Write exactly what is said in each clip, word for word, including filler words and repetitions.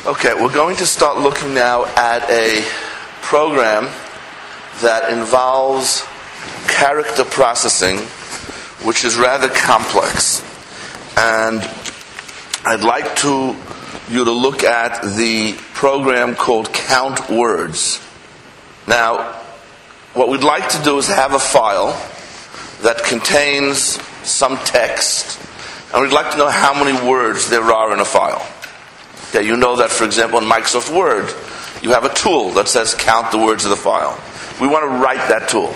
Okay, we're going to start looking now at a program that involves character processing, which is rather complex. And I'd like to you to look at the program called Count Words. Now, what we'd like to do is have a file that contains some text, and we'd like to know how many words there are in a file. Okay, you know that, for example, in Microsoft Word, you have a tool that says count the words of the file. We want to write that tool.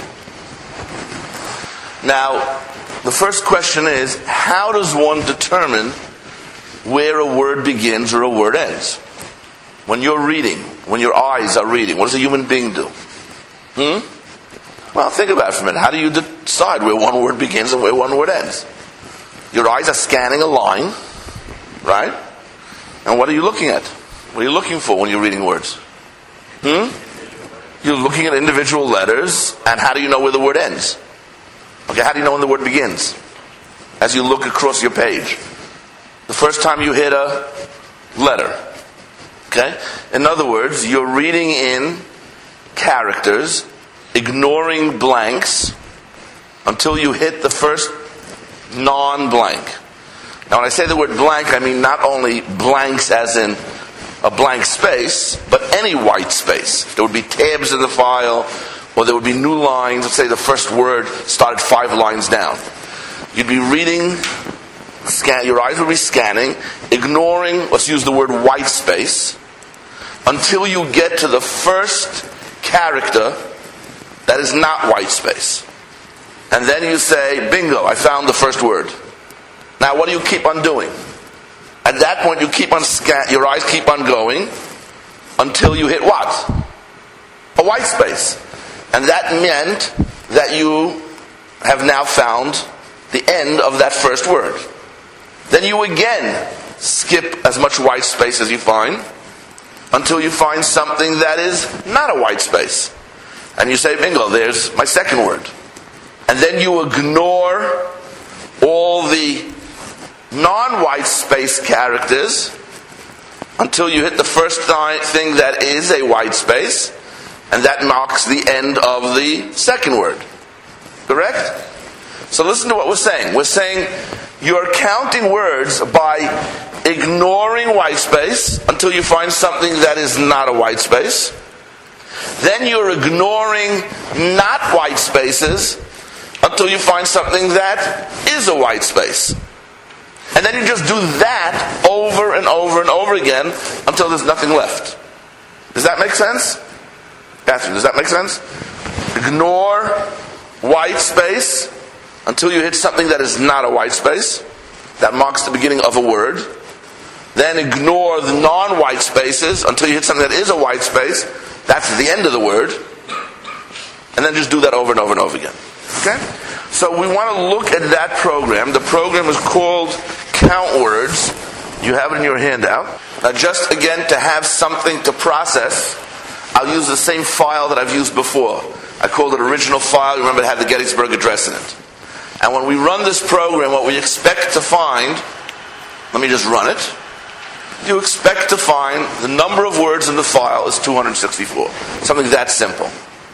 Now, the first question is, how does one determine where a word begins or a word ends? When you're reading, when your eyes are reading, what does a human being do? Hmm? Well, think about it for a minute. How do you decide where one word begins and where one word ends? Your eyes are scanning a line, right? And what are you looking at? What are you looking for when you're reading words? Hmm? You're looking at individual letters, and how do you know where the word ends? Okay, how do you know when the word begins? As you look across your page. The first time you hit a letter. Okay? In other words, you're reading in characters, ignoring blanks, until you hit the first non-blank. Now, when I say the word blank, I mean not only blanks as in a blank space, but any white space. There would be tabs in the file, or there would be new lines. Let's say the first word started five lines down. You'd be reading, scan, your eyes would be scanning, ignoring, let's use the word white space, until you get to the first character that is not white space. And then you say, bingo, I found the first word. Now, what do you keep on doing? At that point, you keep on scan. Your eyes keep on going until you hit what? A white space, and that meant that you have now found the end of that first word. Then you again skip as much white space as you find until you find something that is not a white space, and you say, "Bingo! There's my second word." And then you ignore all the non-white space characters until you hit the first thing that is a white space, and that marks the end of the second word. Correct? So listen to what we're saying. We're saying you're counting words by ignoring white space until you find something that is not a white space. Then you're ignoring not white spaces until you find something that is a white space. And then you just do that over and over and over again until there's nothing left. Does that make sense? Catherine, does that make sense? Ignore white space until you hit something that is not a white space. That marks the beginning of a word. Then ignore the non-white spaces until you hit something that is a white space. That's the end of the word. And then just do that over and over and over again. Okay? So we want to look at that program. The program is called Count Words. You have it in your handout. Now, just again to have something to process, I'll use the same file that I've used before. I called it original file. You remember it had the Gettysburg Address in it. And when we run this program, what we expect to find, let me just run it. You expect to find the number of words in the file is two hundred sixty-four. Something that simple.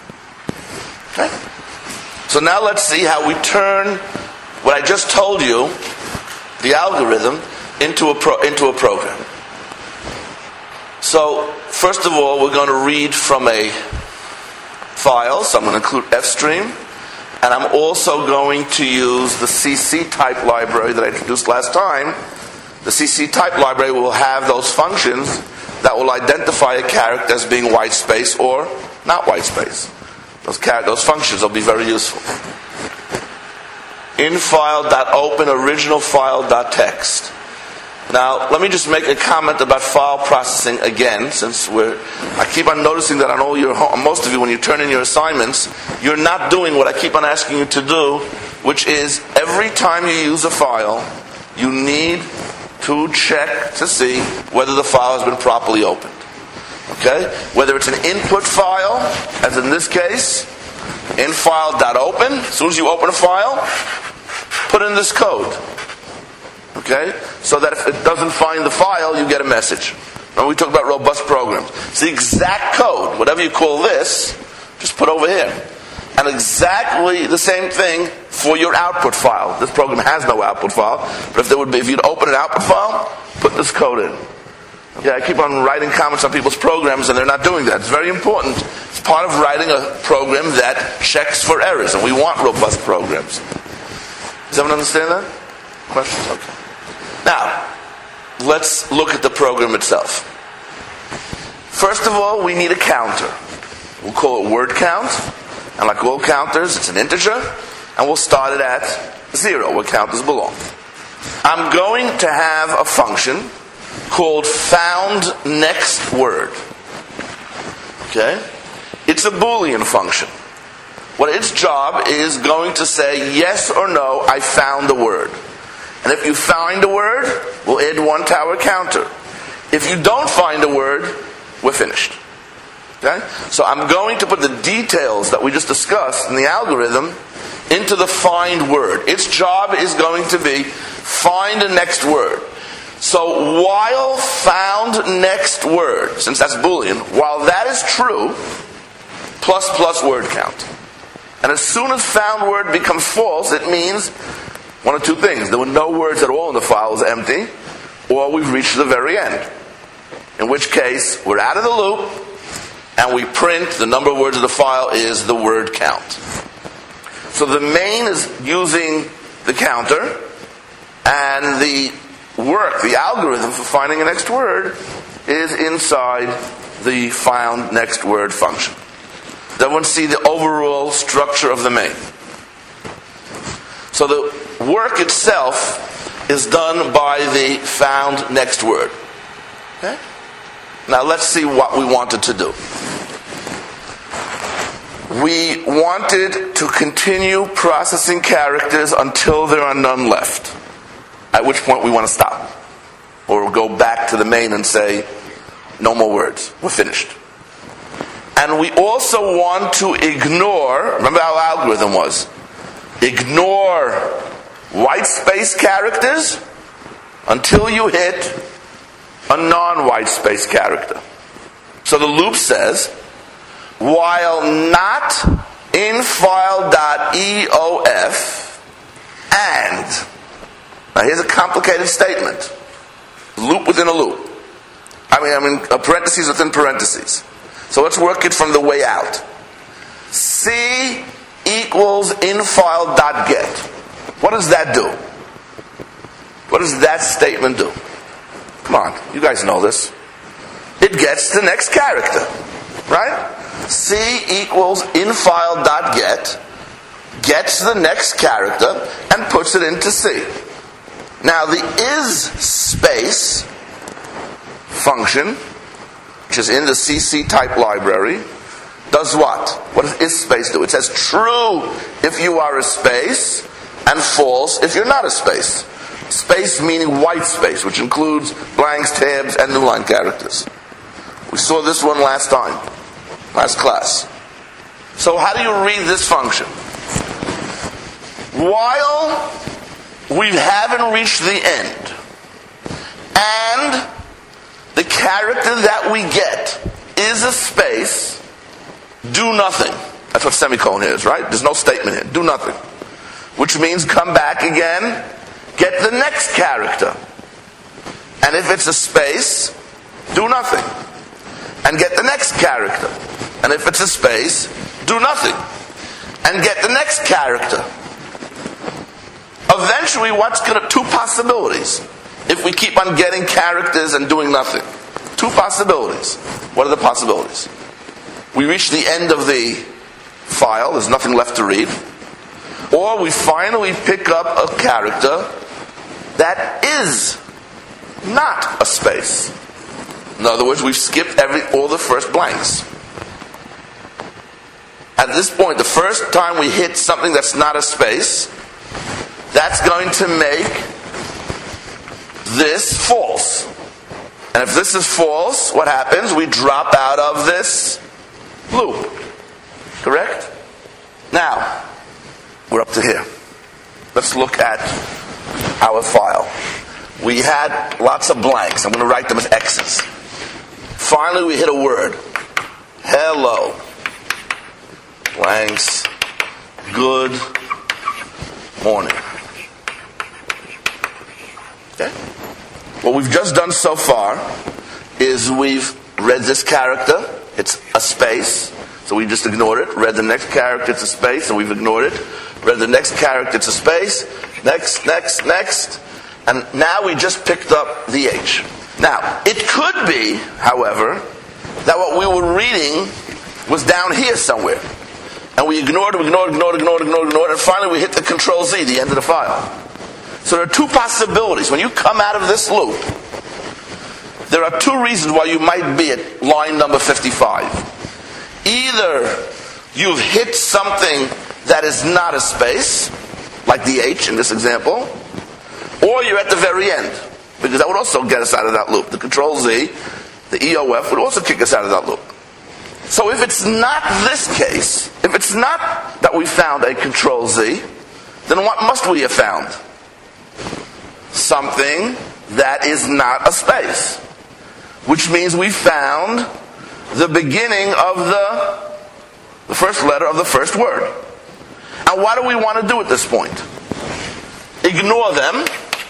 Okay? So now let's see how we turn what I just told you, the algorithm, into a pro, into a program. So, first of all, we're going to read from a file, so I'm going to include FStream, and I'm also going to use the C C type library that I introduced last time. The C C type library will have those functions that will identify a character as being white space or not white space. Those, char- those functions will be very useful. Infile.open original file.text. Now, let me just make a comment about file processing again, since we're, I keep on noticing that on all your, most of you, when you turn in your assignments, you're not doing what I keep on asking you to do, which is every time you use a file, you need to check to see whether the file has been properly opened. Okay? Whether it's an input file, as in this case, infile.open, as soon as you open a file, put in this code. Okay? So that if it doesn't find the file, you get a message. Remember we talked about robust programs. It's the exact code. Whatever you call this, just put over here. And exactly the same thing for your output file. This program has no output file, but if there would be, if you'd open an output file, put this code in. Yeah, I keep on writing comments on people's programs, and they're not doing that. It's very important. It's part of writing a program that checks for errors, and we want robust programs. Does everyone understand that? Questions? Okay. Now, let's look at the program itself. First of all, we need a counter. We'll call it word count, and like all counters, it's an integer, and we'll start it at zero, where counters belong. I'm going to have a function called found next word. Okay? It's a Boolean function. What its job is going to say yes or no, I found the word. And if you find a word, we'll add one to our counter. If you don't find a word, we're finished. Okay? So I'm going to put the details that we just discussed in the algorithm into the find word. Its job is going to be find a next word. So while found next word, since that's Boolean, while that is true, plus plus word count. And as soon as found word becomes false, it means one of two things. There were no words at all in the file, it was empty, or we've reached the very end. In which case, we're out of the loop, and we print the number of words of the file is the word count. So the main is using the counter, and the work, the algorithm for finding a next word, is inside the found next word function. Then we'll see the overall structure of the main. So the work itself is done by the found next word. Okay? Now let's see what we wanted to do. We wanted to continue processing characters until there are none left. At which point we want to stop. Or go back to the main and say, no more words. We're finished. And we also want to ignore, remember how our algorithm was, ignore white space characters until you hit a non-white space character. So the loop says, while not in file.eof and, now here's a complicated statement, loop within a loop. I mean, I mean, a parentheses within parentheses. So let's work it from the way out. C equals infile.get. What does that do? What does that statement do? Come on, you guys know this. It gets the next character, right? C equals infile.get gets the next character and puts it into C. Now the is space function, which is in the C C type library, does what? What does is space do? It says true if you are a space and false if you're not a space. Space meaning white space, which includes blanks, tabs, and new line characters. We saw this one last time, last class. So how do you read this function? While we haven't reached the end, and the character that we get is a space, do nothing. That's what semicolon is, right? There's no statement here. Do nothing. Which means come back again, get the next character. And if it's a space, do nothing. And get the next character. And if it's a space, do nothing. And get the next character. Eventually, what's going to, two possibilities. If we keep on getting characters and doing nothing. Two possibilities. What are the possibilities? We reach the end of the file, there's nothing left to read. Or we finally pick up a character that is not a space. In other words, we've skipped every all the first blanks. At this point, the first time we hit something that's not a space, that's going to make this false. And if this is false, what happens? We drop out of this loop. Correct? Now, we're up to here. Let's look at our file. We had lots of blanks. I'm going to write them as X's. finally we hit a word. Hello. Blanks. Good morning. Okay? What we've just done so far is we've read this character. It's a space. So we just ignored it. Read the next character, it's a space, and we've ignored it. Read the next character, it's a space. Next, next, next. And now we just picked up the H. Now, it could be, however, that what we were reading was down here somewhere. And we ignored, ignored, ignored, ignored, ignored, ignored, and finally we hit the Control Z, the end of the file. So there are two possibilities. When you come out of this loop, there are two reasons why you might be at line number fifty-five. Either you've hit something that is not a space, like the H in this example, or you're at the very end, because that would also get us out of that loop. The Control Z, the E O F, would also kick us out of that loop. So if it's not this case, if it's not that we found a Control Z, then what must we have found? Something that is not a space. Which means we found the beginning of the, the first letter of the first word. And what do we want to do at this point? Ignore them,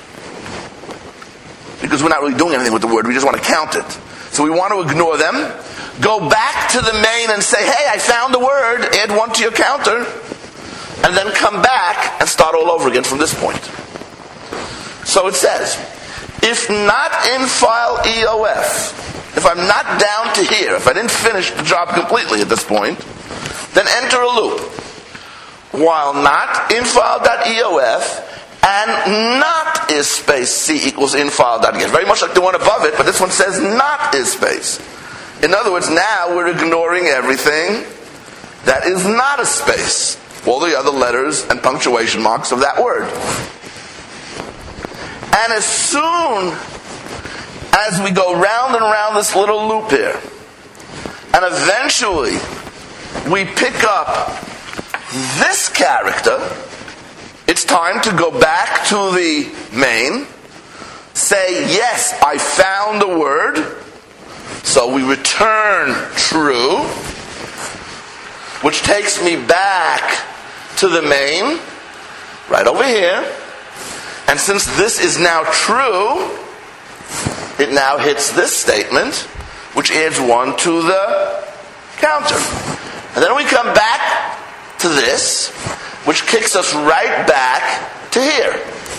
because we're not really doing anything with the word, we just want to count it. So we want to ignore them, go back to the main and say, hey, I found the word, add one to your counter, and then come back and start all over again from this point. So it says, if not in file E O F, if I'm not down to here, if I didn't finish the job completely at this point, then enter a loop. While not in file.E O F and not is space C equals in file.get. Very much like the one above it, but this one says not is space. In other words, now we're ignoring everything that is not a space. All the other letters and punctuation marks of that word. And as soon as we go round and round this little loop here, and eventually we pick up this character, it's time to go back to the main, say, yes, I found the word, so we return true, which takes me back to the main, right over here, and since this is now true, it now hits this statement, which adds one to the counter. And then we come back to this, which kicks us right back to here.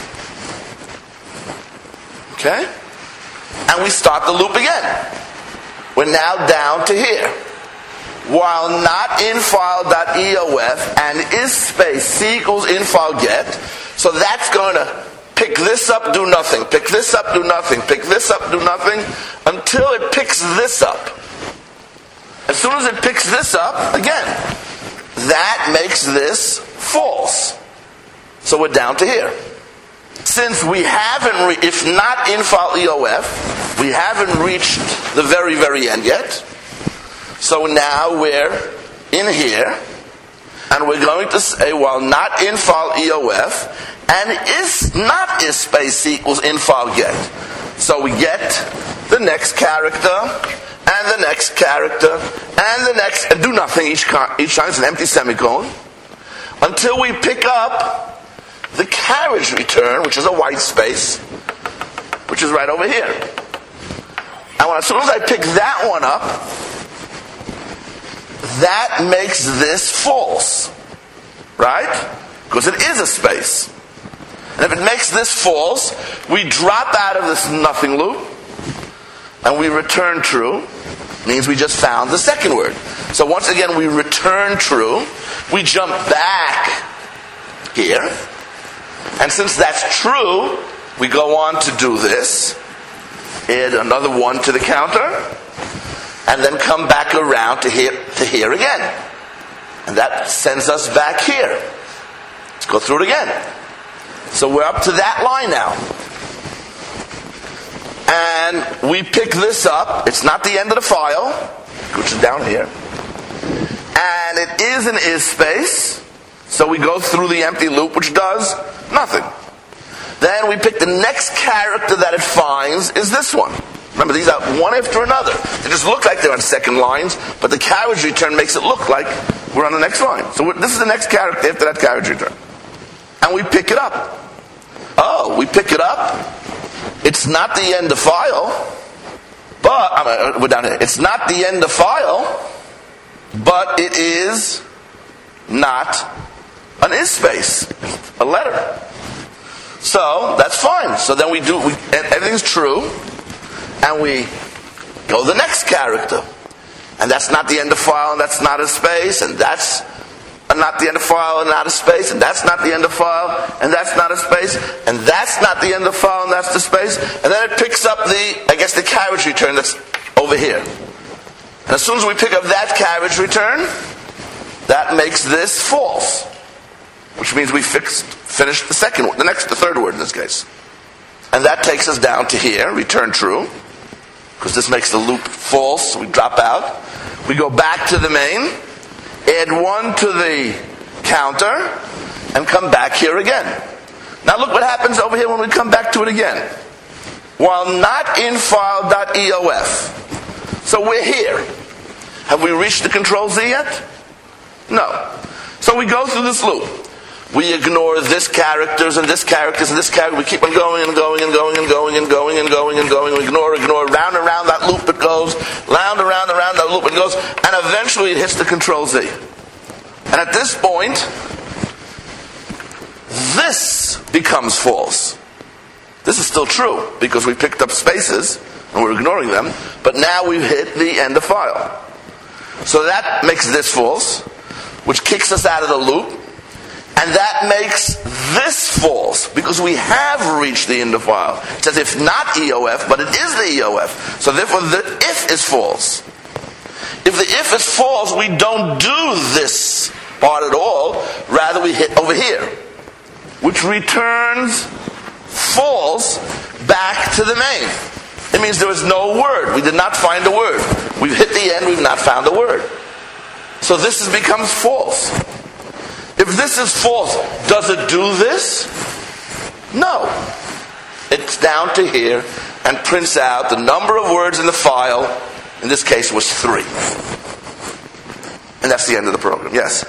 Okay? And we start the loop again. We're now down to here. While not in file.E O F and is space C equals in file get, so that's going to pick this up, do nothing, pick this up, do nothing, pick this up, do nothing, until it picks this up. As soon as it picks this up, again, that makes this false. So we're down to here. Since we haven't, re- if not in file E O F, we haven't reached the very, very end yet. So now we're in here, and we're going to say, well, not in file E O F, and is not is space C equals in file get. So we get the next character, and the next character, and the next, and do nothing each, each time, it's an empty semicolon, until we pick up the carriage return, which is a white space, which is right over here. And when, as soon as I pick that one up, that makes this false. Right? Because it is a space. And if it makes this false, we drop out of this nothing loop, and we return true. Means we just found the second word. So once again, we return true. We jump back here. And since that's true, we go on to do this. Add another one to the counter. And then come back around to here, to here again. And that sends us back here. Let's go through it again. So we're up to that line now. And we pick this up. It's not the end of the file, which is down here. And it is an is space. So we go through the empty loop, which does nothing. Then we pick the next character that it finds is this one. Remember, these are one after another. They just look like they're on second lines, but the carriage return makes it look like we're on the next line. So this is the next character after that carriage return. And we pick it up. Oh, we pick it up. It's not the end of file, but, I mean, we're down here. It's not the end of file, but it is not an is space, a letter. So that's fine. So then we do, we, everything's true, and we go to the next character. And that's not the end of file, and that's not a space, and that's not the end of file, and not a space, and that's not the end of file, and that's not a space, and that's not the end of file, and that's the space. And then it picks up the, I guess, the carriage return that's over here. And as soon as we pick up that carriage return, that makes this false. Which means we fixed, finished the second word, the next, the third word in this case. And that takes us down to here, return true, because this makes the loop false, so we drop out. We go back to the main, add one to the counter, and come back here again. Now look what happens over here when we come back to it again. While not in file.eof. So we're here. Have we reached the control Z yet? No. So we go through this loop. We ignore this characters and this characters and this character. We keep on going and going and going and going and going and going and going. We ignore, ignore. Round and round that loop it goes. Round and round and round that loop it goes. And eventually it hits the control Z. And at this point, this becomes false. This is still true because we picked up spaces and we're ignoring them. But now we've hit the end of file. So that makes this false, which kicks us out of the loop. And that makes this false, because we have reached the end of file. It says if not E O F, but it is the E O F. So therefore the if is false. If the if is false, we don't do this part at all. Rather we hit over here, which returns false back to the main. It means there is no word. We did not find a word. We've hit the end, we've not found a word. So this is, becomes false. If this is false, does it do this? No. It's down to here and prints out the number of words in the file. In this case was three. And that's the end of the program. Yes?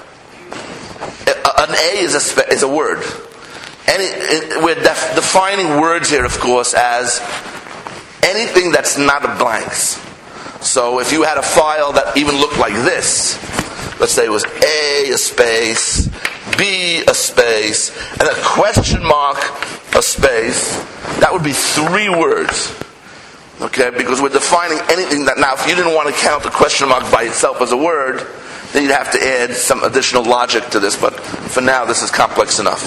An A is a, spe- is a word. Any, we're def- defining words here, of course, as anything that's not a blanks. So if you had a file that even looked like this, let's say it was A, a space, B, a space, and a question mark, a space, that would be three words. Okay? Because we're defining anything that, now if you didn't want to count the question mark by itself as a word, then you'd have to add some additional logic to this, but for now this is complex enough.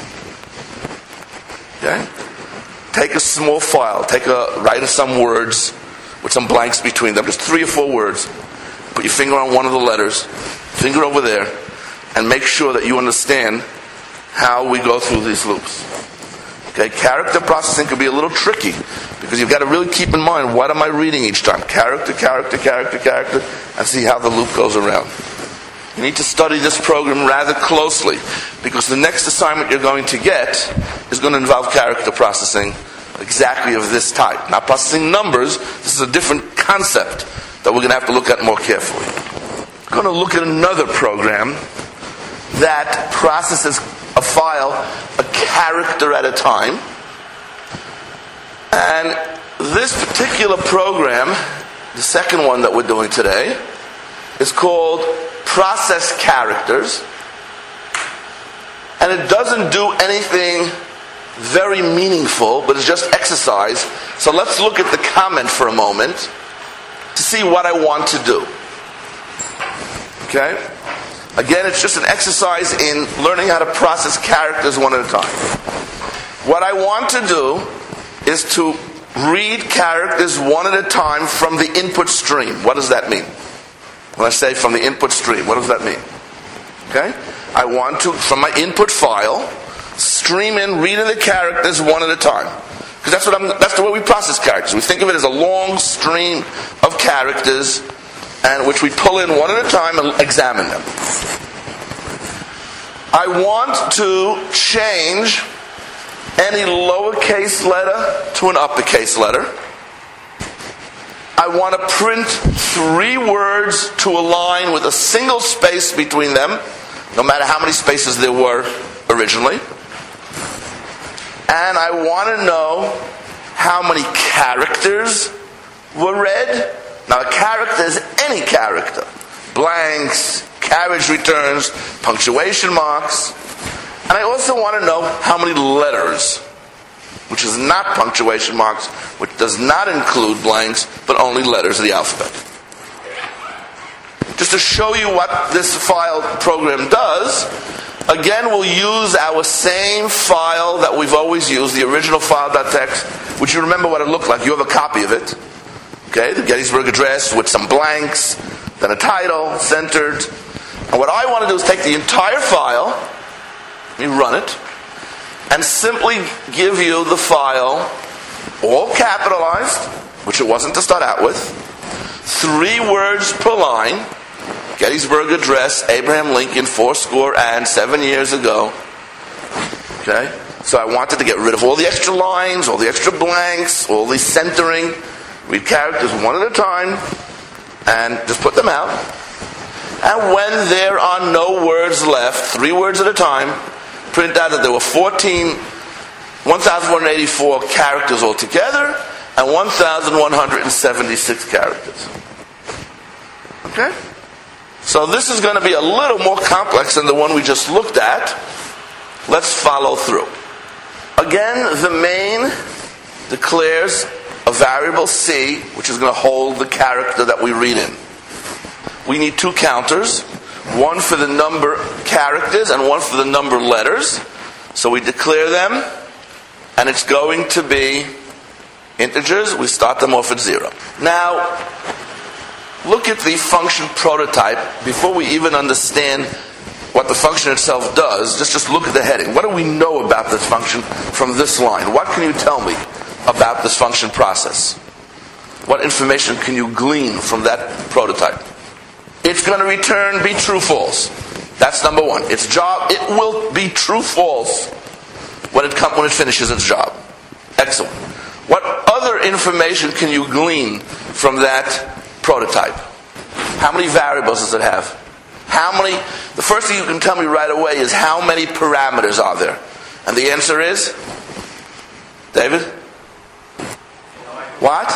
Okay? Take a small file, take a, write some words with some blanks between them, just three or four words. Put your finger on one of the letters, finger over there, and make sure that you understand how we go through these loops. Okay, character processing can be a little tricky because you've got to really keep in mind, what am I reading each time? Character, character, character, character, and see how the loop goes around. You need to study this program rather closely because the next assignment you're going to get is going to involve character processing exactly of this type. Not processing numbers, this is a different concept that we're going to have to look at more carefully. We're going to look at another program that processes a file a character at a time. And this particular program, the second one that we're doing today, is called Process Characters. And it doesn't do anything very meaningful, but it's just exercise. So let's look at the comment for a moment to see what I want to do. Okay? Again, it's just an exercise in learning how to process characters one at a time. What I want to do is to read characters one at a time from the input stream. What does that mean? When I say from the input stream, what does that mean? Okay? I want to, from my input file, stream in reading the characters one at a time. Because that's what I'm, that's the way we process characters. We think of it as a long stream of characters, and which we pull in one at a time and examine them. I want to change any lowercase letter to an uppercase letter. I want to print three words to a line with a single space between them, no matter how many spaces there were originally. And I want to know how many characters were read. Now, a character is any character. Blanks, carriage returns, punctuation marks. And I also want to know how many letters, which is not punctuation marks, which does not include blanks, but only letters of the alphabet. Just to show you what this file program does, again, we'll use our same file that we've always used, the original file.txt, which you remember what it looked like. You have a copy of it. Okay, the Gettysburg Address with some blanks, then a title, centered. And what I want to do is take the entire file, let me run it, and simply give you the file, all capitalized, which it wasn't to start out with, three words per line, Gettysburg Address, Abraham Lincoln, fourscore and seven years ago. Okay? So I wanted to get rid of all the extra lines, all the extra blanks, all the centering. Read characters one at a time, and just put them out. And when there are no words left, three words at a time, print out that there were fourteen, one thousand one hundred eighty-four characters altogether, and one thousand one hundred seventy-six characters. Okay? So this is going to be a little more complex than the one we just looked at. Let's follow through. Again, the main declares a variable C, which is going to hold the character that we read in. We need two counters, one for the number characters and one for the number letters. So we declare them, and it's going to be integers. We start them off at zero. Now, look at the function prototype before we even understand what the function itself does. Just, just look at the heading. What do we know about this function from this line? What can you tell me about this function process? What information can you glean from that prototype? It's going to return be true false. That's number one. Its job, it will be true false when it come, when it finishes its job. Excellent. What other information can you glean from that prototype? How many variables does it have? How many? The first thing you can tell me right away is how many parameters are there? And the answer is? David? What?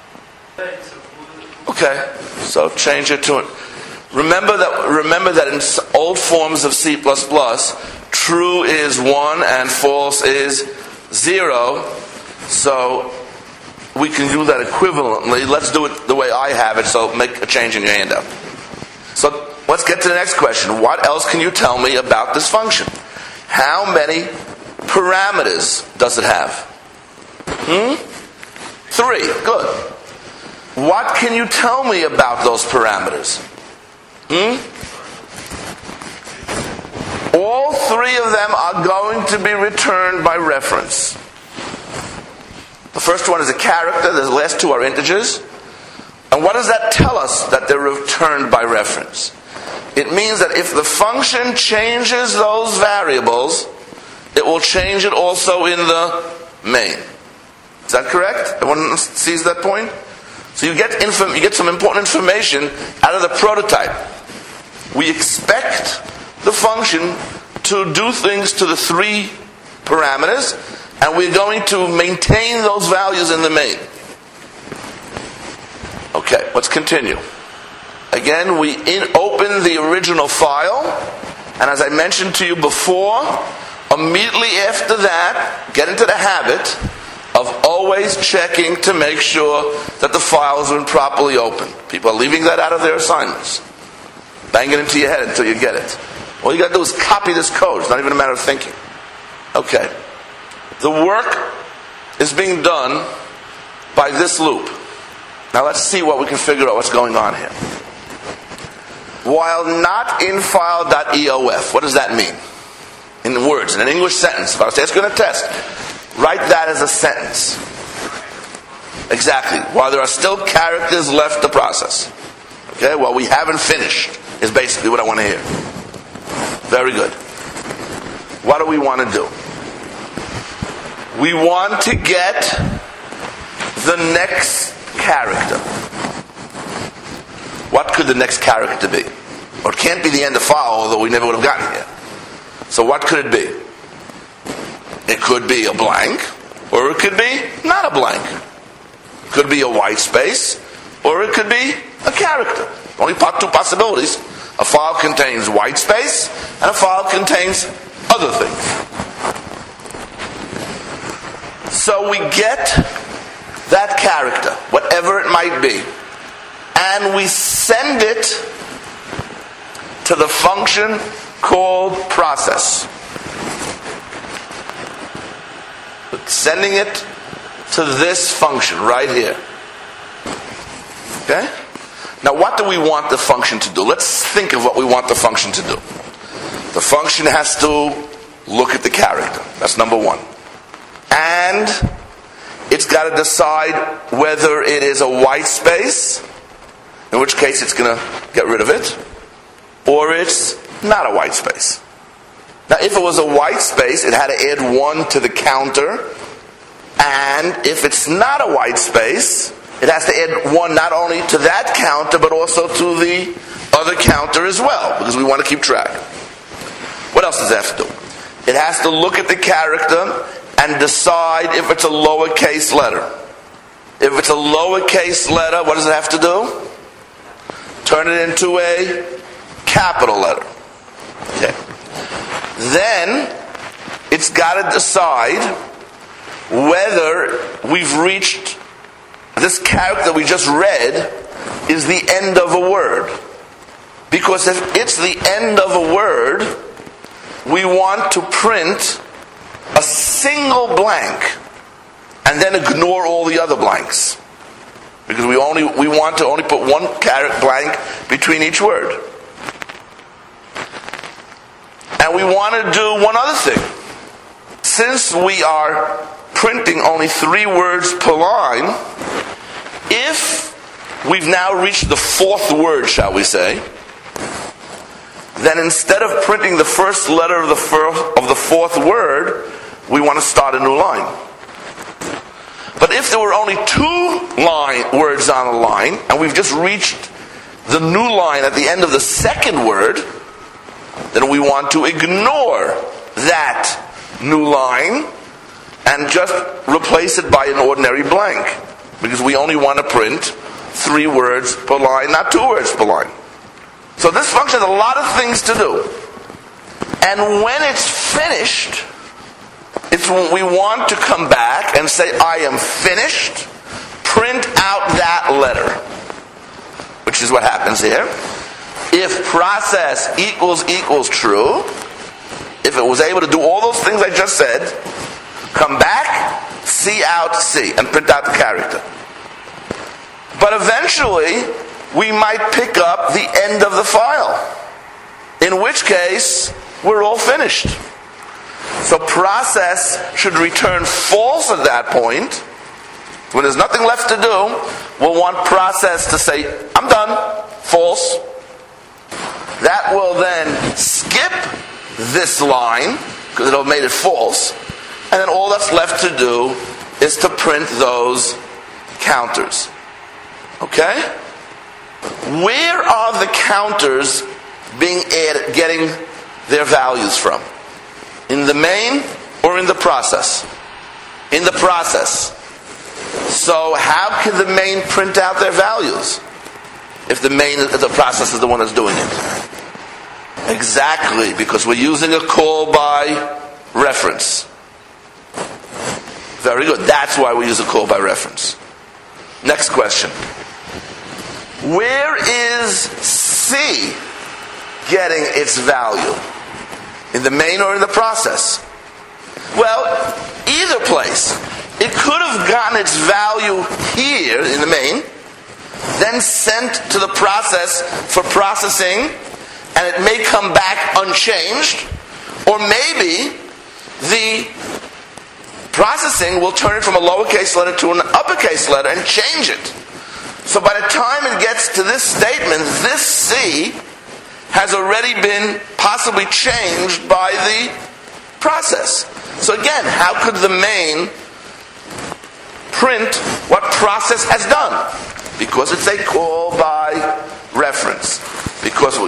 Okay, so change it to it. Remember that. Remember that in old forms of C plus plus, true is one and false is zero. So we can do that equivalently. Let's do it the way I have it. So make a change in your handout. So let's get to the next question. What else can you tell me about this function? How many parameters does it have? Hmm. Three. Good. What can you tell me about those parameters? Hmm? All three of them are going to be returned by reference. The first one is a character. The last two are integers. And what does that tell us that they're returned by reference? It means that if the function changes those variables, it will change it also in the main. Is that correct? Everyone sees that point? So you get inform- you get some important information out of the prototype. We expect the function to do things to the three parameters, and we're going to maintain those values in the main. Okay, let's continue. Again, we in- open the original file, and as I mentioned to you before, immediately after that, get into the habit of always checking to make sure that the file has been properly opened. People are leaving that out of their assignments. Bang it into your head until you get it. All you got to do is copy this code. It's not even a matter of thinking. Okay. The work is being done by this loop. Now let's see what we can figure out what's going on here. While not in file.eof, what does that mean? In words, in an English sentence. If I was to ask you in a test, write that as a sentence. Exactly. While there are still characters left to process. Okay, well, we haven't finished, is basically what I want to hear. Very good. What do we want to do? We want to get the next character. what could the next character be? Or it can't be the end of file, although we never would have gotten here. So what could it be? It could be a blank, or it could be not a blank. It could be a white space, or it could be a character. Only two possibilities. A file contains white space, and a file contains other things. So we get that character, whatever it might be, and we send it to the function called process. Sending it to this function right here. Okay? Now what do we want the function to do? Let's think of what we want the function to do. The function has to look at the character. That's number one. And it's got to decide whether it is a white space, in which case it's going to get rid of it, or it's not a white space. Now if it was a white space, it had to add one to the counter, and if it's not a white space, it has to add one not only to that counter, but also to the other counter as well, because we want to keep track. What else does it have to do? It has to look at the character and decide if it's a lowercase letter. If it's a lowercase letter, what does it have to do? Turn it into a capital letter. Okay. Then, it's got to decide whether we've reached this character that we just read is the end of a word. Because if it's the end of a word, we want to print a single blank and then ignore all the other blanks. Because we only we want to only put one character blank between each word. And we want to do one other thing. Since we are printing only three words per line, if we've now reached the fourth word, shall we say, then instead of printing the first letter of the, fir- of the fourth word, we want to start a new line. But if there were only two line words on a line, and we've just reached the new line at the end of the second word, then we want to ignore that new line and just replace it by an ordinary blank. Because we only want to print three words per line, not two words per line. So this function has a lot of things to do. And when it's finished, it's when we want to come back and say, I am finished, print out that letter. Which is what happens here. If process equals equals true, if it was able to do all those things I just said, come back, C out C, and print out the character. But eventually, we might pick up the end of the file. In which case, we're all finished. So process should return false at that point. When there's nothing left to do, we'll want process to say, I'm done, false. That will then skip this line, because it'll have made it false. And then all that's left to do is to print those counters. Okay? Where are the counters being added, getting their values from? In the main or in the process? In the process. So how can the main print out their values if the main, if the process is the one that's doing it? Exactly, because we're using a call by reference. Very good. That's why we use a call by reference. Next question. Where is C getting its value? In the main or in the process? Well, either place. It could have gotten its value here in the main, then sent to the process for processing, and it may come back unchanged, or maybe the processing will turn it from a lowercase letter to an uppercase letter and change it. So by the time it gets to this statement, this C has already been possibly changed by the process. So again, how could the main print what process has done? Because it's a call by reference.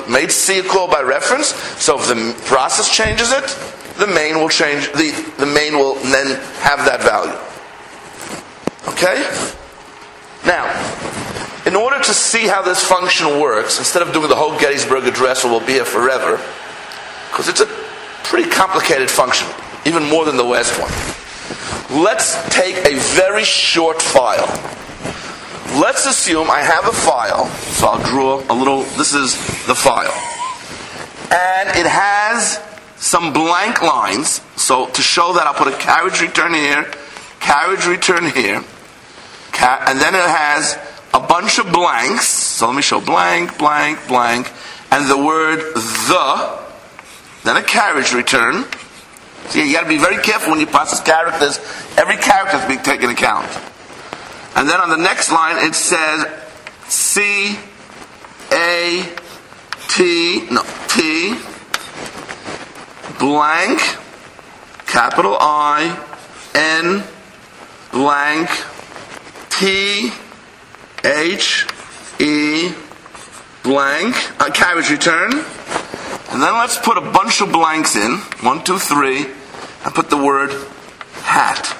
made C a call by reference, so if the process changes it, the main will change, the, the main will then have that value. Okay? Now, in order to see how this function works, instead of doing the whole Gettysburg Address, or we'll be here forever, because it's a pretty complicated function, even more than the last one. Let's take a very short file. Let's assume I have a file, so I'll draw a little, this is the file. And it has some blank lines, so to show that I'll put a carriage return here, carriage return here, ca- and then it has a bunch of blanks, so let me show blank, blank, blank, and the word the, then a carriage return. See, you got to be very careful when you process characters. Every character is being taken into account. And then on the next line it says C A T no T blank capital I N blank T H E blank a carriage return. And then let's put a bunch of blanks in, one, two, three, and put the word hat.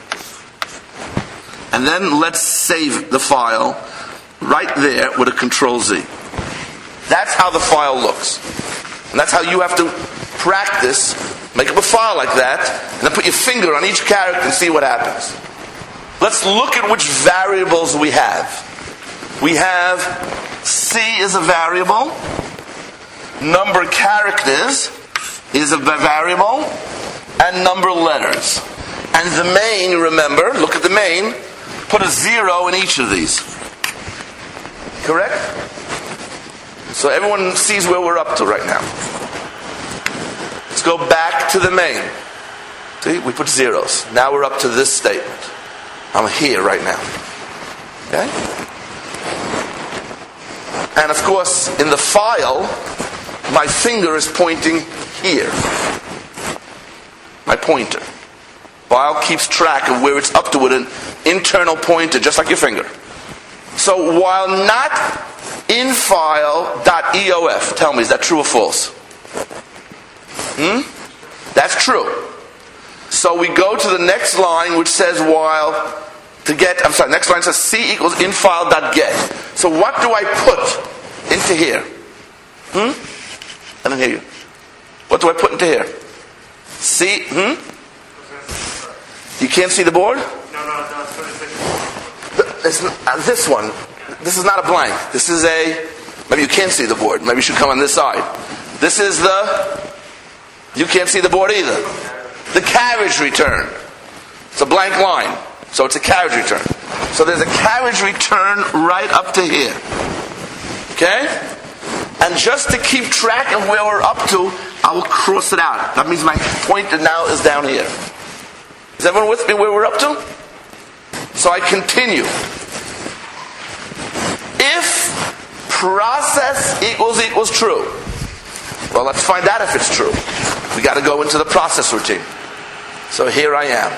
And then let's save the file right there with a control Z. That's how the file looks. And that's how you have to practice, make up a file like that, and then put your finger on each character and see what happens. Let's look at which variables we have. We have C is a variable. Number of characters is a variable, and number of letters. And the main, remember, look at the main, put a zero in each of these. Correct? So everyone sees where we're up to right now. Let's go back to the main. See, we put zeros. Now we're up to this statement. I'm here right now. Okay? And of course, in the file, my finger is pointing here. My pointer. File keeps track of where it's up to with an internal pointer, just like your finger. So while not in file.eof, tell me, is that true or false? Hmm? That's true. So we go to the next line, which says while to get, I'm sorry, next line says C equals infile.get. So what do I put into here? Hmm? I didn't hear you. What do I put into here? C, hmm? You can't see the board? No, no, no. This, uh, this one, this is not a blank. This is a, maybe you can't see the board. Maybe you should come on this side. This is the, you can't see the board either. The carriage return. It's a blank line. So it's a carriage return. So there's a carriage return right up to here. Okay? And just to keep track of where we're up to, I will cross it out. That means my pointer now is down here. Is everyone with me where we're up to? So I continue. If process equals equals true, well, let's find out if it's true. We got to go into the process routine. So here I am.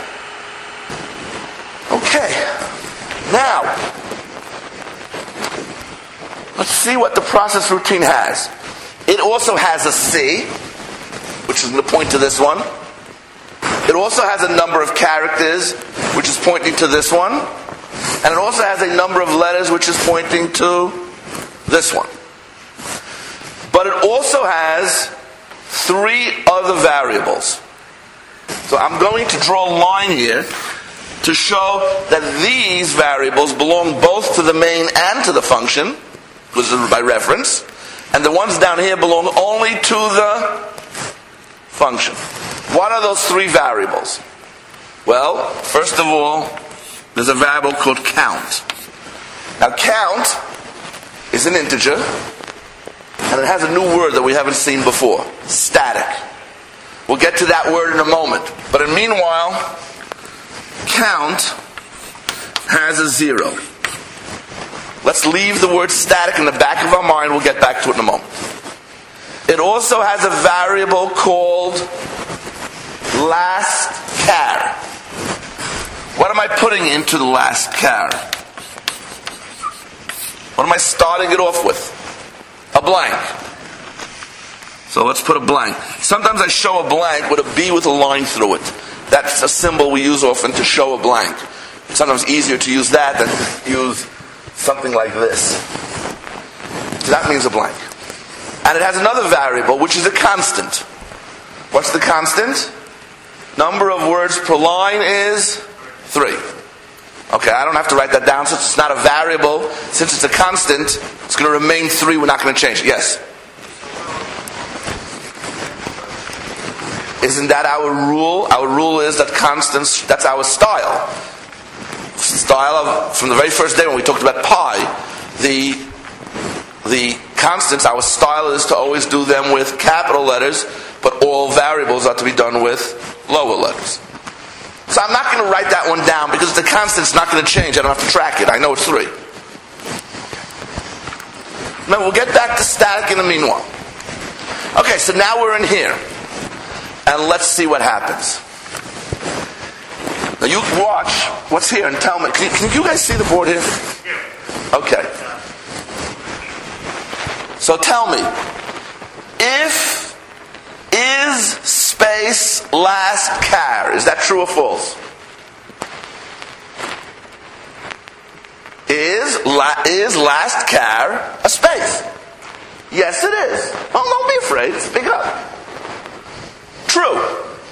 Okay. Now, let's see what the process routine has. It also has a C, which is going to point to this one. It also has a number of characters, which is pointing to this one. And it also has a number of letters, which is pointing to this one. But it also has three other variables. So I'm going to draw a line here to show that these variables belong both to the main and to the function, because this is by reference, and the ones down here belong only to the function. What are those three variables? Well, first of all, there's a variable called count. Now count is an integer, and it has a new word that we haven't seen before, static. We'll get to that word in a moment. But in meanwhile, count has a zero. Let's leave the word static in the back of our mind. We'll get back to it in a moment. It also has a variable called last char. What am I putting into the last char? What am I starting it off with? A blank. So let's put a blank. Sometimes I show a blank with a B with a line through it. That's a symbol we use often to show a blank. It's sometimes easier to use that than to use something like this. So that means a blank. And it has another variable, which is a constant. What's the constant? Number of words per line is three. Okay, I don't have to write that down since it's not a variable. Since it's a constant, it's going to remain three. We're not going to change it. Yes? Isn't that our rule? Our rule is that constants, that's our style. Style of, from the very first day when we talked about pi, the, the constants, our style is to always do them with capital letters, but all variables are to be done with lower letters. So I'm not going to write that one down because the constant's not going to change. I don't have to track it. I know it's three. Now we'll get back to static in the meanwhile. Okay, so now we're in here. And let's see what happens. Now you watch what's here and tell me. Can you, can you guys see the board here? Okay. So tell me, if is space last char, is that true or false? Is, la, is last char a space? Yes, it is. Oh, don't be afraid. Speak up. True.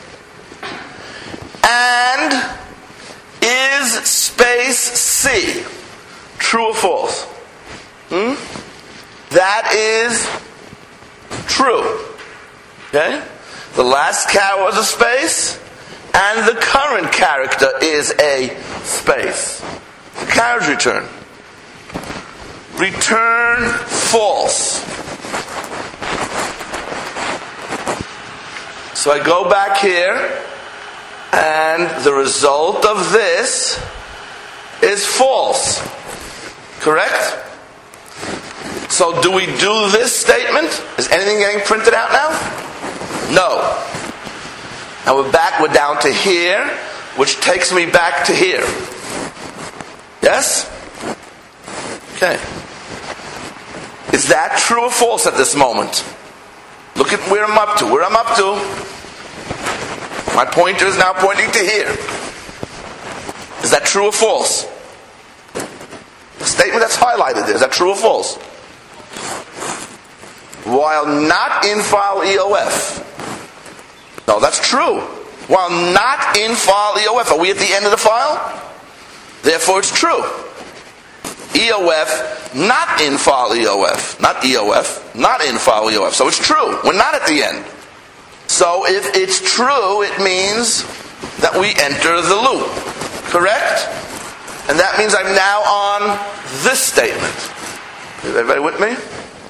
And is space C true or false? Hmm? That is true. Okay? The last char was a space, and the current character is a space. The carriage return. Return false. So I go back here, and the result of this is false. Correct? So do we do this statement? Is anything getting printed out now? No. Now we're back, we're down to here, which takes me back to here. Yes? Okay. Is that true or false at this moment? Look at where I'm up to. Where I'm up to. My pointer is now pointing to here. Is that true or false? The statement that's highlighted there, is that true or false? While not in file E O F. No, that's true. While not in file E O F. Are we at the end of the file? Therefore it's true. E O F, not in file E O F. Not E O F, not in file E O F. So it's true. We're not at the end. So if it's true, it means that we enter the loop. Correct? And that means I'm now on this statement. Is everybody with me?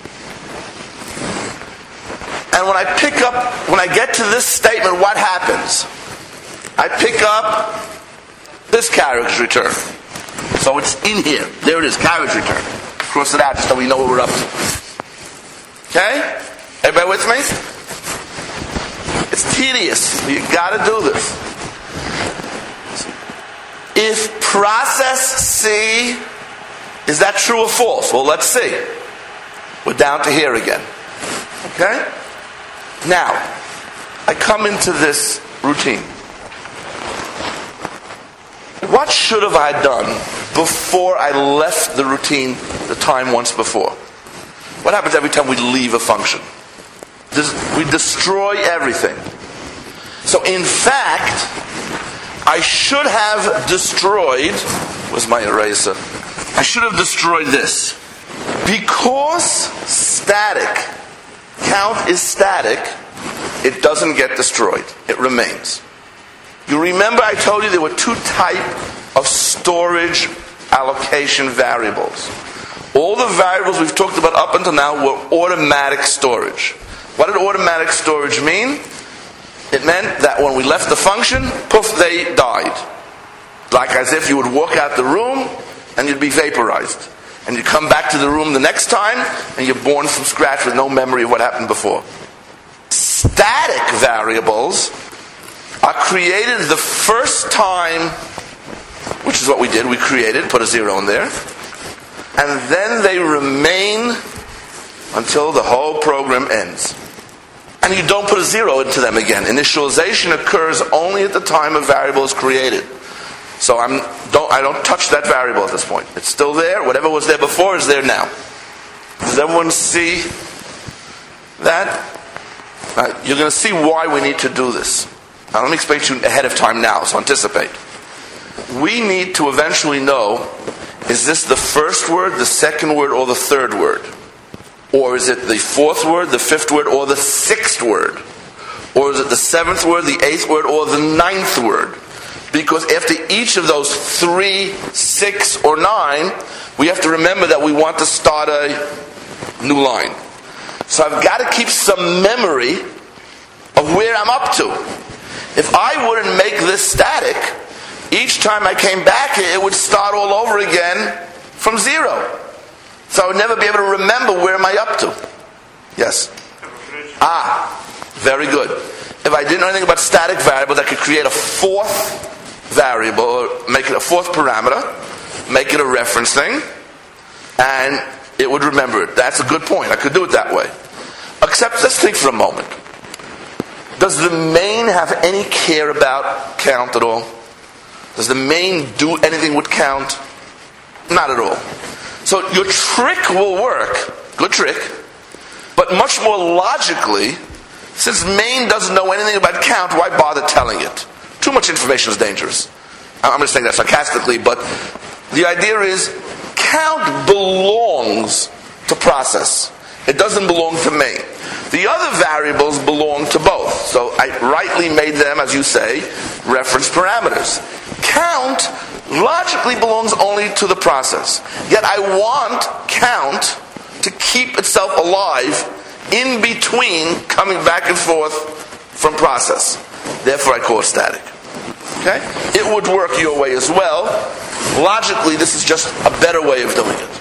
And when I pick up, when I get to this statement, what happens? I pick up this carriage return. So it's in here. There it is, carriage return. Cross it out just so we know what we're up to. Okay? Everybody with me? It's tedious. You gotta do this. If process C, is that true or false? Well, let's see. We're down to here again. Okay? Now, I come into this routine. What should have I done before I left the routine the time once before? What happens every time we leave a function? We destroy everything. So in fact, I should have destroyed, where's my eraser? I should have destroyed this. Because static, count is static, it doesn't get destroyed. It remains. You remember I told you there were two types of storage allocation variables. All the variables we've talked about up until now were automatic storage. What did automatic storage mean? It meant that when we left the function, poof, they died. Like as if you would walk out the room and you'd be vaporized. And you come back to the room the next time and you're born from scratch with no memory of what happened before. Static variables are created the first time, which is what we did, we created, put a zero in there, and then they remain until the whole program ends. and you don't put a zero into them again. Initialization occurs only at the time a variable is created. So I'm, don't, I don't touch that variable at this point. It's still there. Whatever was there before is there now. Does everyone see that? Now, you're going to see why we need to do this. Now, let me explain to you ahead of time now, so anticipate. We need to eventually know, is this the first word, the second word, or the third word? Or is it the fourth word, the fifth word, or the sixth word? Or is it the seventh word, the eighth word, or the ninth word? Because after each of those three, six, or nine, we have to remember that we want to start a new line. So I've got to keep some memory of where I'm up to. If I wouldn't make this static, each time I came back here, it would start all over again from zero. So I would never be able to remember where am I up to. Yes? Ah, very good. If I didn't know anything about static variables, I could create a fourth variable, or make it a fourth parameter, make it a reference thing, and it would remember it. That's a good point. I could do it that way. Except, let's think for a moment. Does the main have any care about count at all? Does the main do anything with count? Not at all. So your trick will work. Good trick. But much more logically, since main doesn't know anything about count, why bother telling it? Too much information is dangerous. I'm just saying that sarcastically, but the idea is count belongs to process. It doesn't belong to main. The other variables belong to both. So I rightly made them, as you say, reference parameters. Count logically belongs only to the process. Yet I want count to keep itself alive in between coming back and forth from process. Therefore I call it static. Okay? It would work your way as well. Logically, this is just a better way of doing it.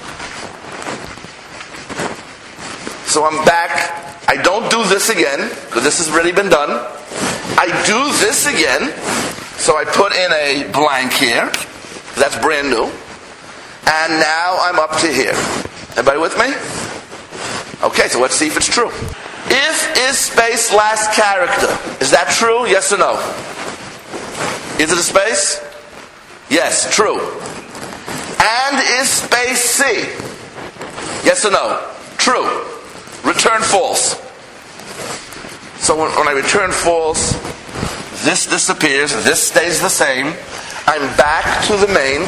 So I'm back. I don't do this again, because this has already been done. I do this again. So I put in a blank here. That's brand new. And now I'm up to here. Everybody with me? Okay, so let's see if it's true. If is space last character, is that true? Yes or no? Is it a space? Yes, true. And is space C? Yes or no? True. Return false. So when, when I return false, this disappears, this stays the same. I'm back to the main.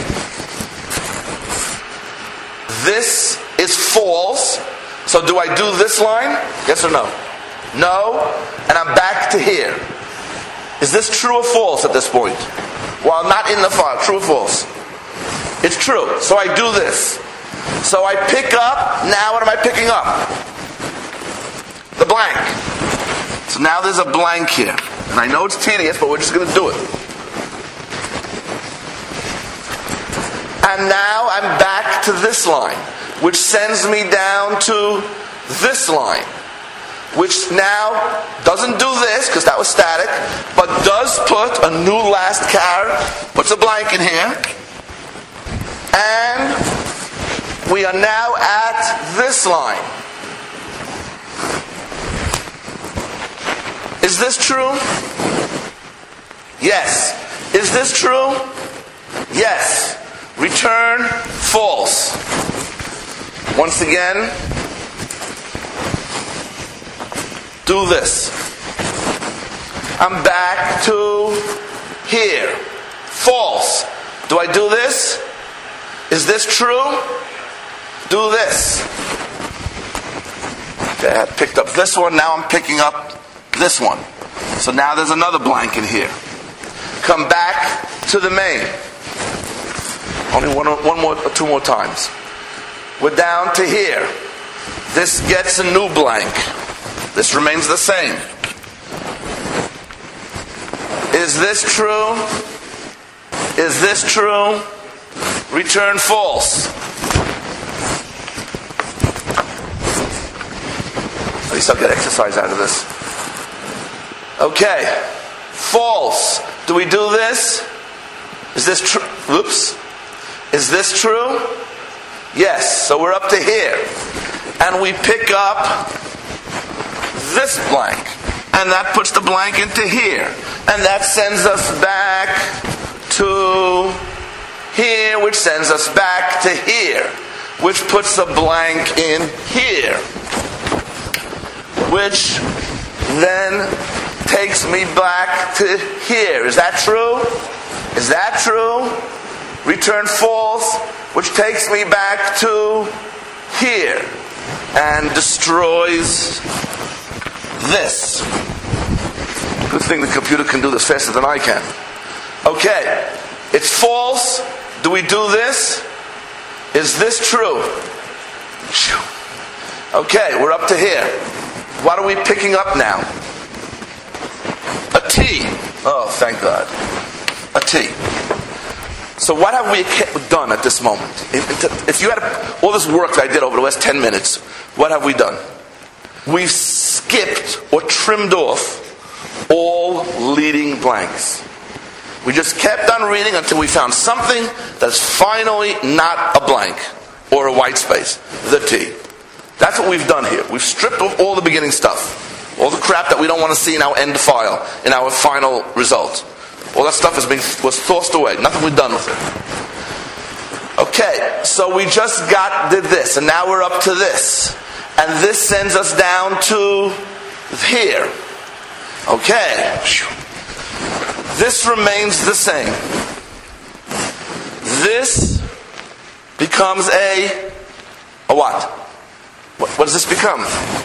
This is false. So do I do this line? Yes or no? No. And I'm back to here. Is this true or false at this point? Well, not in the file. True or false? It's true. So I do this. So I pick up. Now what am I picking up? The blank. So now there's a blank here. And I know it's tedious, but we're just going to do it. And now I'm back to this line, which sends me down to this line, which now doesn't do this, because that was static, but does put a new last char, puts a blank in here, and we are now at this line. Is this true? Yes. Is this true? Yes. Return false. Once again, do this. I'm back to here. False. Do I do this? Is this true? Do this. Okay, I picked up this one. Now I'm picking up this one. So now there's another blank in here. Come back to the main. Only one, one more, two more times. We're down to here. This gets a new blank. This remains the same. Is this true? Is this true? Return false. At least I'll get exercise out of this. Okay. False. Do we do this? Is this true? Whoops. Is this true? Yes. So we're up to here. And we pick up this blank. And that puts the blank into here. And that sends us back to here, which sends us back to here, which puts a blank in here, which then takes me back to here. Is that true? Is that true? Return false, which takes me back to here and destroys this. Good thing the computer can do this faster than I can. Okay, it's false. Do we do this? Is this true? Okay, we're up to here. What are we picking up now? A T. Oh, thank God. A T. So what have we done at this moment? If you had all this work that I did over the last ten minutes, what have we done? We've skipped or trimmed off all leading blanks. We just kept on reading until we found something that's finally not a blank or a white space, the T. That's what we've done here. We've stripped off all the beginning stuff, all the crap that we don't want to see in our end file, in our final result. All that stuff has been was tossed away. Nothing we've done with it. Okay, so we just got did this, and now we're up to this, and this sends us down to here. Okay, this remains the same. This becomes a a what? What, what does this become?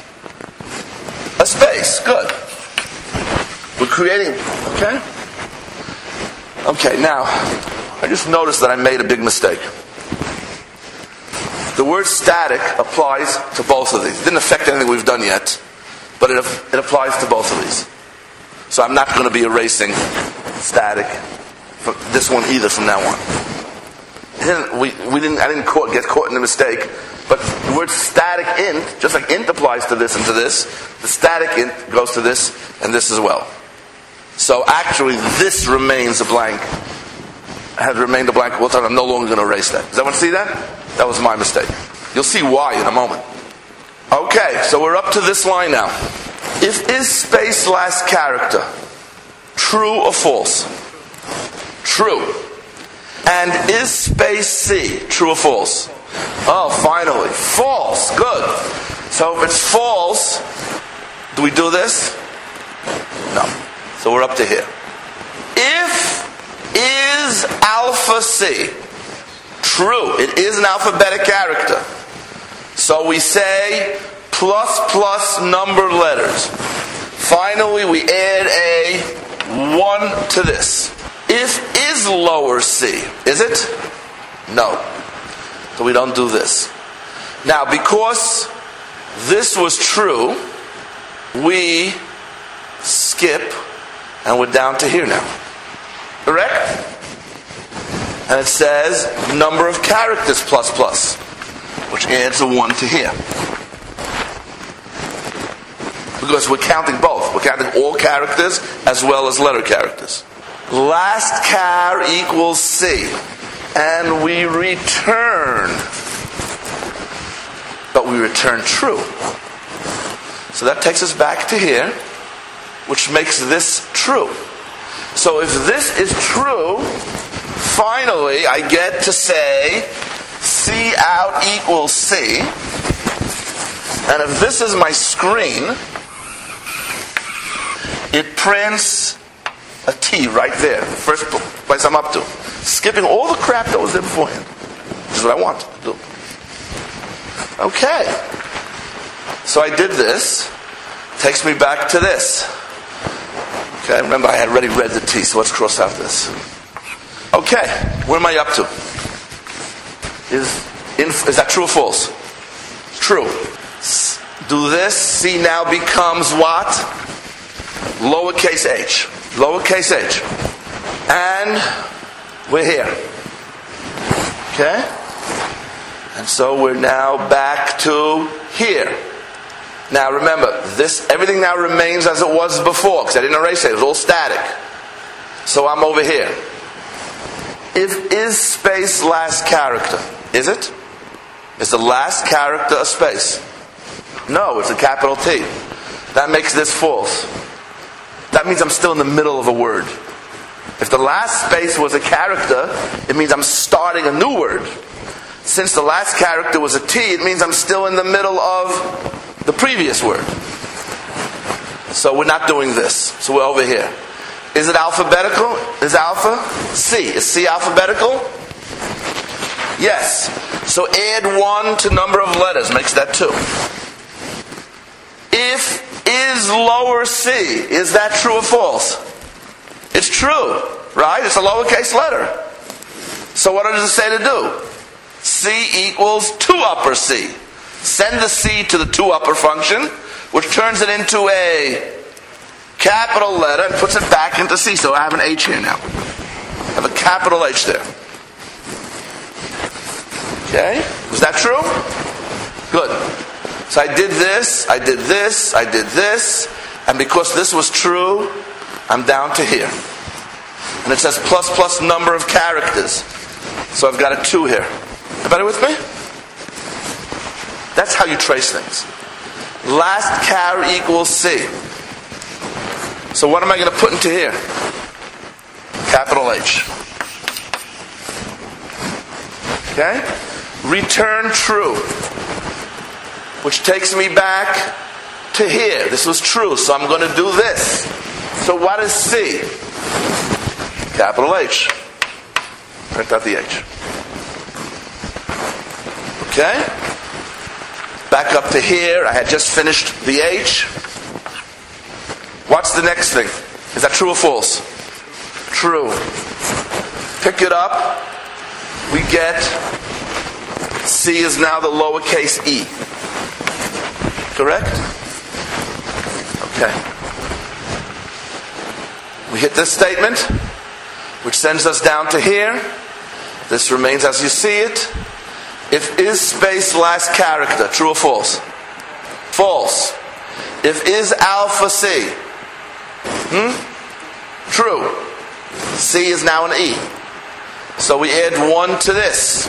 A space. Good. We're creating. Okay. Okay, now, I just noticed that I made a big mistake. The word static applies to both of these. It didn't affect anything we've done yet, but it, it applies to both of these. So I'm not going to be erasing static from this one either from now on. It didn't, we, we didn't, I didn't caught, get caught in the mistake, but the word static int, just like int applies to this and to this, the static int goes to this and this as well. So actually, this remains a blank. Had remained a blank all the time. I'm no longer going to erase that. Does everyone see that? That was my mistake. You'll see why in a moment. Okay, so we're up to this line now. If is space last character true or false? True. And is space C true or false? Oh, finally. False. Good. So if it's false, do we do this? No. So we're up to here. If is alpha C true, it is an alphabetic character. So we say plus plus number letters. Finally, we add a one to this. If is lower C, is it? No. So we don't do this. Now, because this was true, we skip. And we're down to here now. Correct? And it says number of characters plus plus, which adds a one to here. Because we're counting both. We're counting all characters as well as letter characters. Last char equals C. And we return. But we return true. So that takes us back to here, which makes this true. So if this is true, finally I get to say C out equals C. And if this is my screen, it prints a T right there, the first place I'm up to. Skipping all the crap that was there beforehand. Which is what I want to do. Okay. So I did this. Takes me back to this. Okay, remember I had already read the T, so let's cross out this. Okay, what am I up to? Is, in, is that true or false? True. Do this, C now becomes what? Lowercase h. Lowercase h. And we're here. Okay? And so we're now back to here. Now remember, this everything now remains as it was before, because I didn't erase it. It was all static. So I'm over here. If is space last character, is it? Is the last character a space? No, it's a capital T. That makes this false. that means I'm still in the middle of a word. If the last space was a character, it means I'm starting a new word. Since the last character was a T, it means I'm still in the middle of the previous word. So we're not doing this. So we're over here. Is it alphabetical? Is alpha? C. Is C alphabetical? Yes. So add one to number of letters makes that two. If is lower C, is that true or false? It's true, right? It's a lowercase letter. So what does it say to do? C equals two upper C. Send the C to the two upper function, which turns it into a capital letter and puts it back into C. So I have an H here now. I have a capital H there. Okay? Was that true? Good. So I did this, I did this, I did this, and because this was true, I'm down to here. And it says plus plus number of characters. So I've got a two here. Everybody with me? That's how you trace things. Last char equals C. So what am I going to put into here? Capital H. Okay? Return true. Which takes me back to here. This was true, so I'm going to do this. So what is C? Capital H. Print out the H. Okay? Back up to here. I had just finished the H. What's the next thing? Is that true or false? True. Pick it up. We get C is now the lowercase e. Correct? Okay. We hit this statement, which sends us down to here. This remains as you see it. If is space last character, true or false? False. If is alpha C, hmm? True. C is now an E. So we add one to this.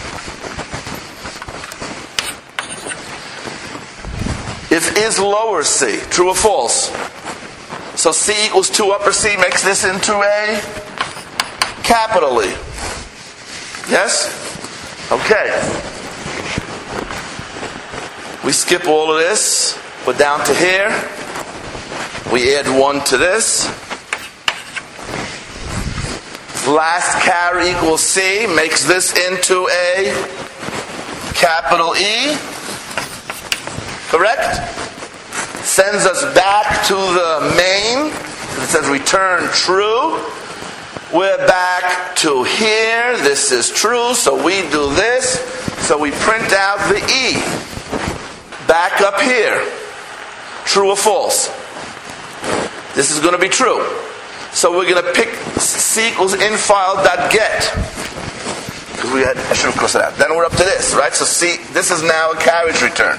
If is lower C, true or false? So C equals two upper C makes this into a capital E. Yes? Okay. We skip all of this. We're down to here. We add one to this. Last char equals C makes this into a capital E. Correct? Sends us back to the main. It says return true. We're back to here. This is true, so we do this. So we print out the E. Back up here. True or false? This is going to be true. So we're going to pick C equals infile.get. Because we had, I should have crossed it out. Then we're up to this, right? So C, this is now a carriage return.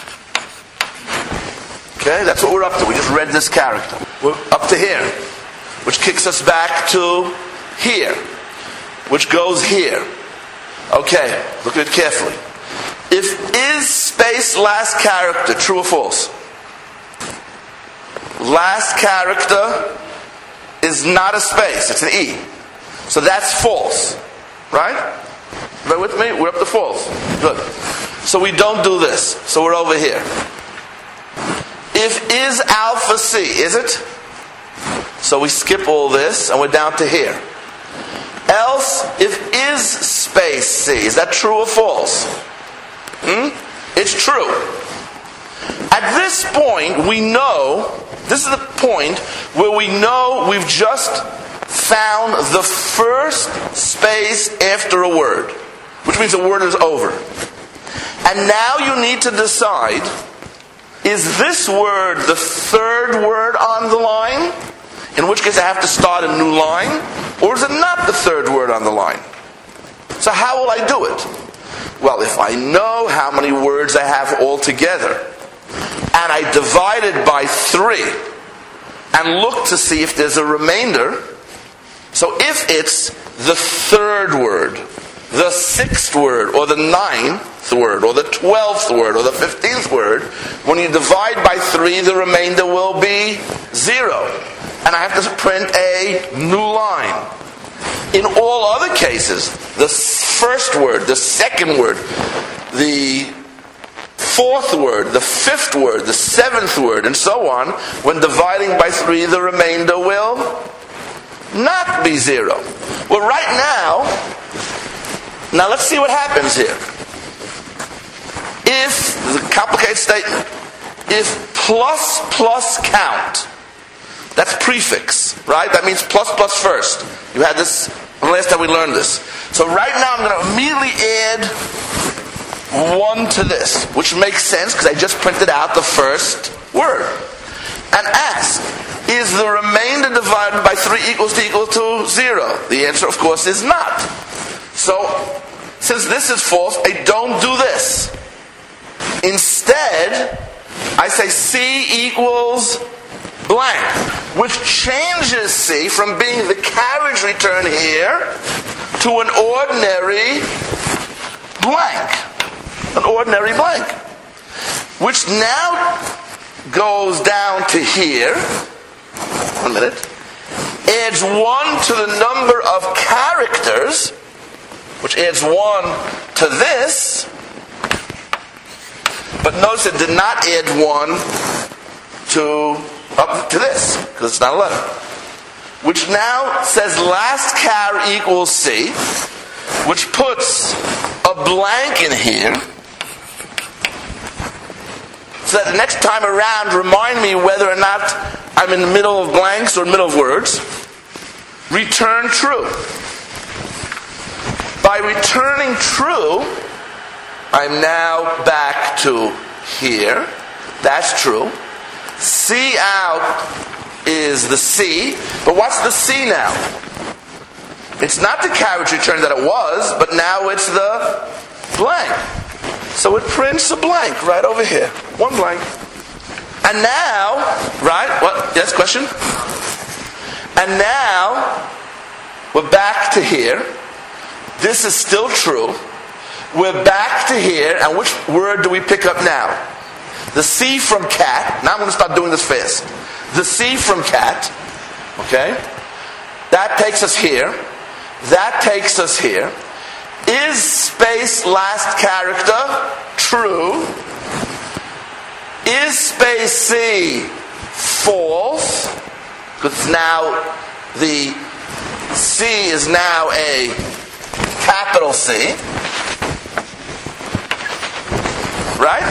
Okay, that's what we're up to. We just read this character. We're up to here, which kicks us back to here, which goes here. Okay, look at it carefully. If is space last character, true or false? Last character is not a space, it's an E. So that's false. Right? Right with me? We're up to false. Good. So we don't do this. So we're over here. If is alpha C, is it? So we skip all this and we're down to here. Else, if is space C, is that true or false? Hmm? It's true. At this point, we know, this is the point where we know we've just found the first space after a word, which means the word is over. And now you need to decide, is this word the third word on the line? In which case I have to start a new line. Or is it not the third word on the line? So how will I do it? Well, if I know how many words I have altogether, and I divide it by three, and look to see if there's a remainder. So if it's the third word, the sixth word, or the ninth word, or the twelfth word, or the fifteenth word, when you divide by three, the remainder will be zero. and I have to print a new line. In all other cases, the first word, the second word, the fourth word, the fifth word, the seventh word, and so on, when dividing by three, the remainder will not be zero. Well, right now, now let's see what happens here. If, this is a complicated statement, if plus plus count, that's prefix, right? That means plus plus first. You had this, last time we learned this. So right now I'm going to immediately add one to this, which makes sense because I just printed out the first word. And ask, is the remainder divided by three equals to equal to zero? The answer, of course, is not. So, since this is false, I don't do this. Instead, I say C equals blank, which changes C from being the carriage return here to an ordinary blank. An ordinary blank. Which now goes down to here. One minute. Adds one to the number of characters, which adds one to this. But notice it did not add one to up to this, because it's not a letter. Which now says last char equals C, which puts a blank in here, so that the next time around, remind me whether or not I'm in the middle of blanks or middle of words. Return true. By returning true, I'm now back to here. That's true. C out is the C, but what's the C now? It's not the carriage return that it was, but now it's the blank. So it prints a blank right over here. One blank. And now, right? What? Yes, question? And now, we're back to here. This is still true. We're back to here, and which word do we pick up now? The C from cat. Now I'm going to start doing this fast. The C from cat. Okay? That takes us here. That takes us here. Is space last character true? Is space C false? Because now the C is now a capital C. Right?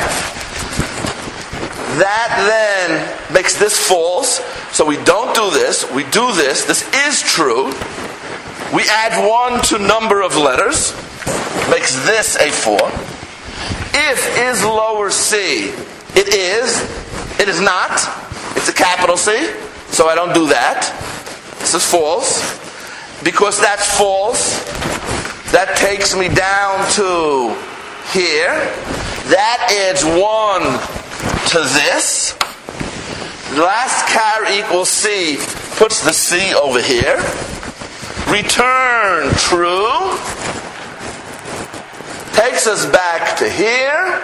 That then makes this false. So we don't do this. We do this. This is true. We add one to number of letters. Makes this a four. If is lower C, it is. It is not. It's a capital C. So I don't do that. This is false. Because that's false, that takes me down to here. That adds one to this. Last char equals C puts the C over here. Return true. Takes us back to here.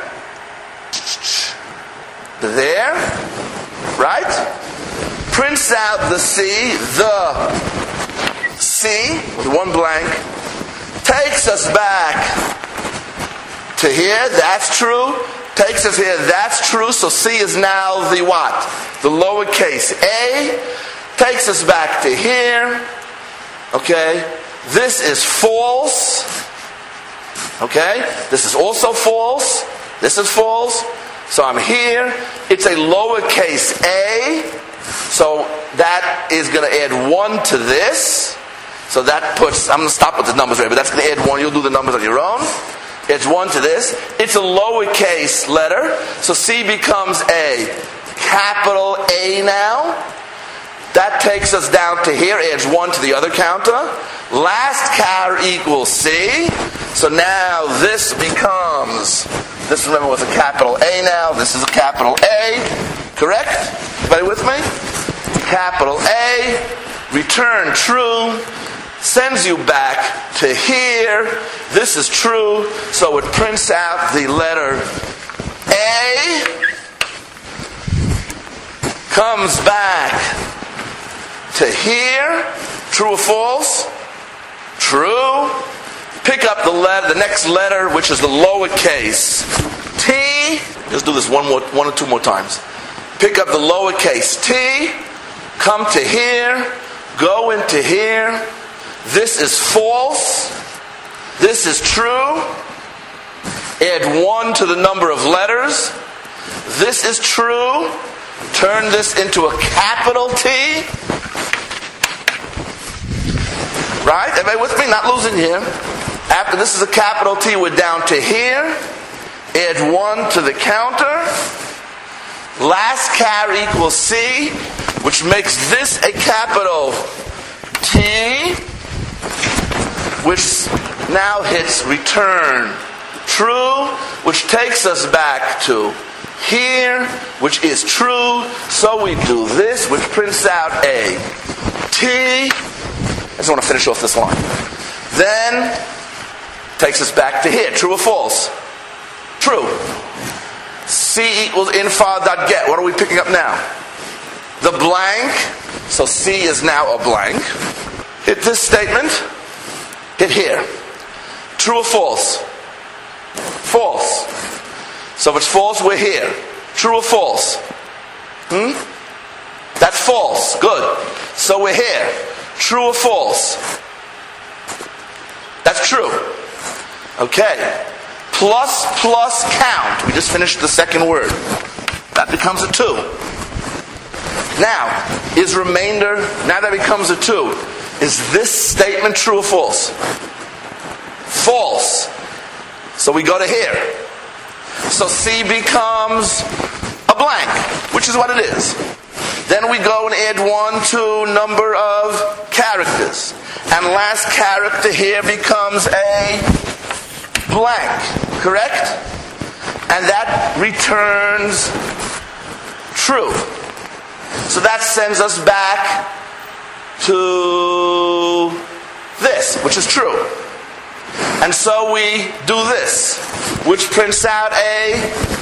There. Right? Prints out the C, the C, with one blank. Takes us back to here. That's true. Takes us here. That's true. So C is now the what? The lowercase a. Takes us back to here. Okay? This is false. Okay? This is also false. This is false. So I'm here. It's a lowercase a. So that is going to add one to this. So that puts, I'm going to stop with the numbers right, but that's going to add one. You'll do the numbers on your own. It's one to this. It's a lowercase letter. So C becomes a capital A now. That takes us down to here, adds one to the other counter. Last char equals C. So now this becomes, this remember was a capital A now. This is a capital A. Correct? Everybody with me? Capital A. Return true. Sends you back to here. This is true. So it prints out the letter A. Comes back to here. True or false? True. Pick up the letter, the next letter, which is the lowercase t. Let's do this one more, one or two more times. Pick up the lowercase t. Come to here. Go into here. This is false. This is true. Add one to the number of letters. This is true. Turn this into a capital T. Right? Everybody with me? Not losing here. After this is a capital T, we're down to here. Add one to the counter. Last char equals C, which makes this a capital T, which now hits return true, which takes us back to here, which is true. So we do this, which prints out a T. I just want to finish off this line. Then takes us back to here. True or false? True. C equals info.get. What are we picking up now? The blank. So C is now a blank. Hit this statement. Hit here. True or false? False. So if it's false, we're here. True or false? Hmm? That's false. Good. So we're here. True or false? That's true. Okay. Plus plus count. We just finished the second word. That becomes a two. Now, is remainder, now that becomes a two, is this statement true or false? False. So we go to here. So C becomes a blank, which is what it is. Then we go and add one to number of characters. And last character here becomes a blank, correct? And that returns true. So that sends us back to this, which is true. And so we do this, which prints out a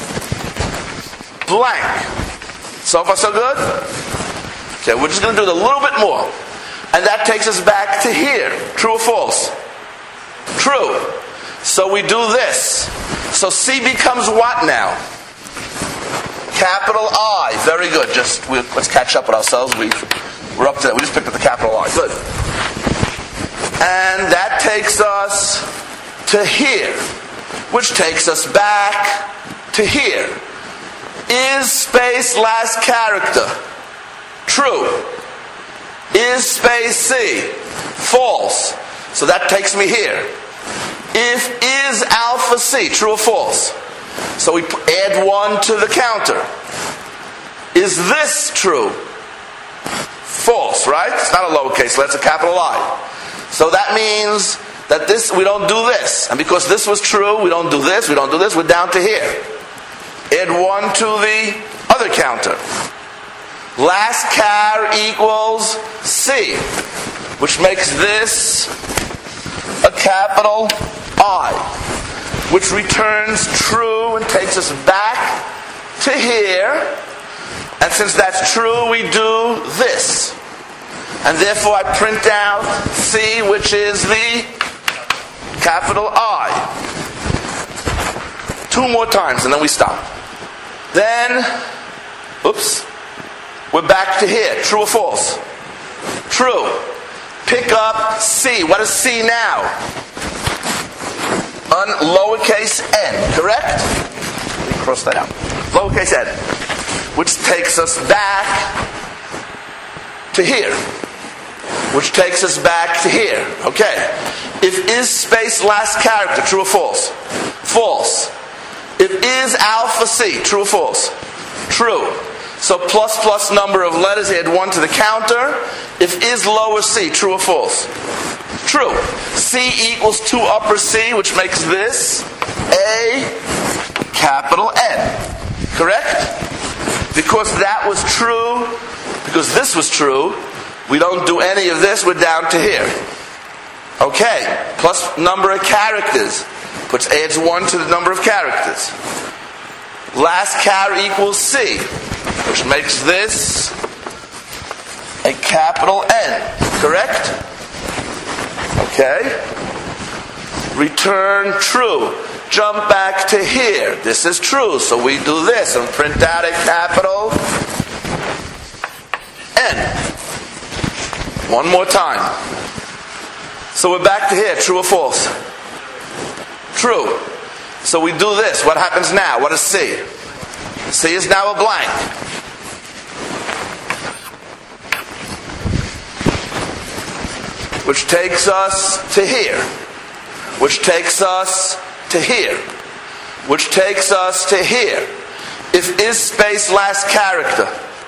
blank. So far so good? Okay, we're just going to do it a little bit more. And that takes us back to here. True or false? True. So we do this. So C becomes what now? Capital I. Very good. Just we, let's catch up with ourselves. We, we're up to that. We just picked up the capital I. Good. And that takes us to here, which takes us back to here. Is space last character? True. Is space C? False. So that takes me here. If is alpha C? True or false? So we add one to the counter. Is this true? False, right? It's not a lowercase letter, it's a capital I. So that means that this, we don't do this. And because this was true, we don't do this, we don't do this, we're down to here. Add one to the other counter. Last char equals C, which makes this a capital I, which returns true and takes us back to here. And since that's true, we do this. And therefore I print out C, which is the capital I. Two more times and then we stop. Then, oops, we're back to here. True or false? True. Pick up C. What is C now? Un lowercase n, correct? Let me cross that out. Lowercase n. Which takes us back to here. Which takes us back to here. Okay. If is space last character, true or false? False. If is alpha C, true or false? True. So plus plus number of letters, add one to the counter. If is lower C, true or false? True. C equals two upper C, which makes this a capital N. Correct? Because that was true, because this was true, we don't do any of this, we're down to here. Okay. Plus number of characters. Puts adds one to the number of characters. Last char equals C, which makes this a capital N. Correct? Okay. Return true. Jump back to here. This is true, so we do this and print out a capital N. One more time. So we're back to here. True or false? True. So we do this. What happens now? What is C? C is now a blank. Which takes us to here. Which takes us to here. Which takes us to here. If is space last character,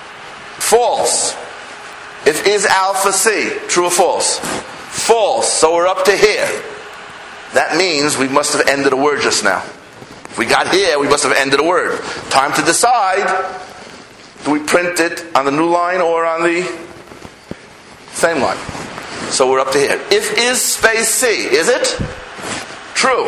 false. If is alpha C, true or false? False. So we're up to here. That means we must have ended a word just now. If we got here, we must have ended a word. Time to decide. Do we print it on the new line or on the same line? So we're up to here. If is space C, is it? True.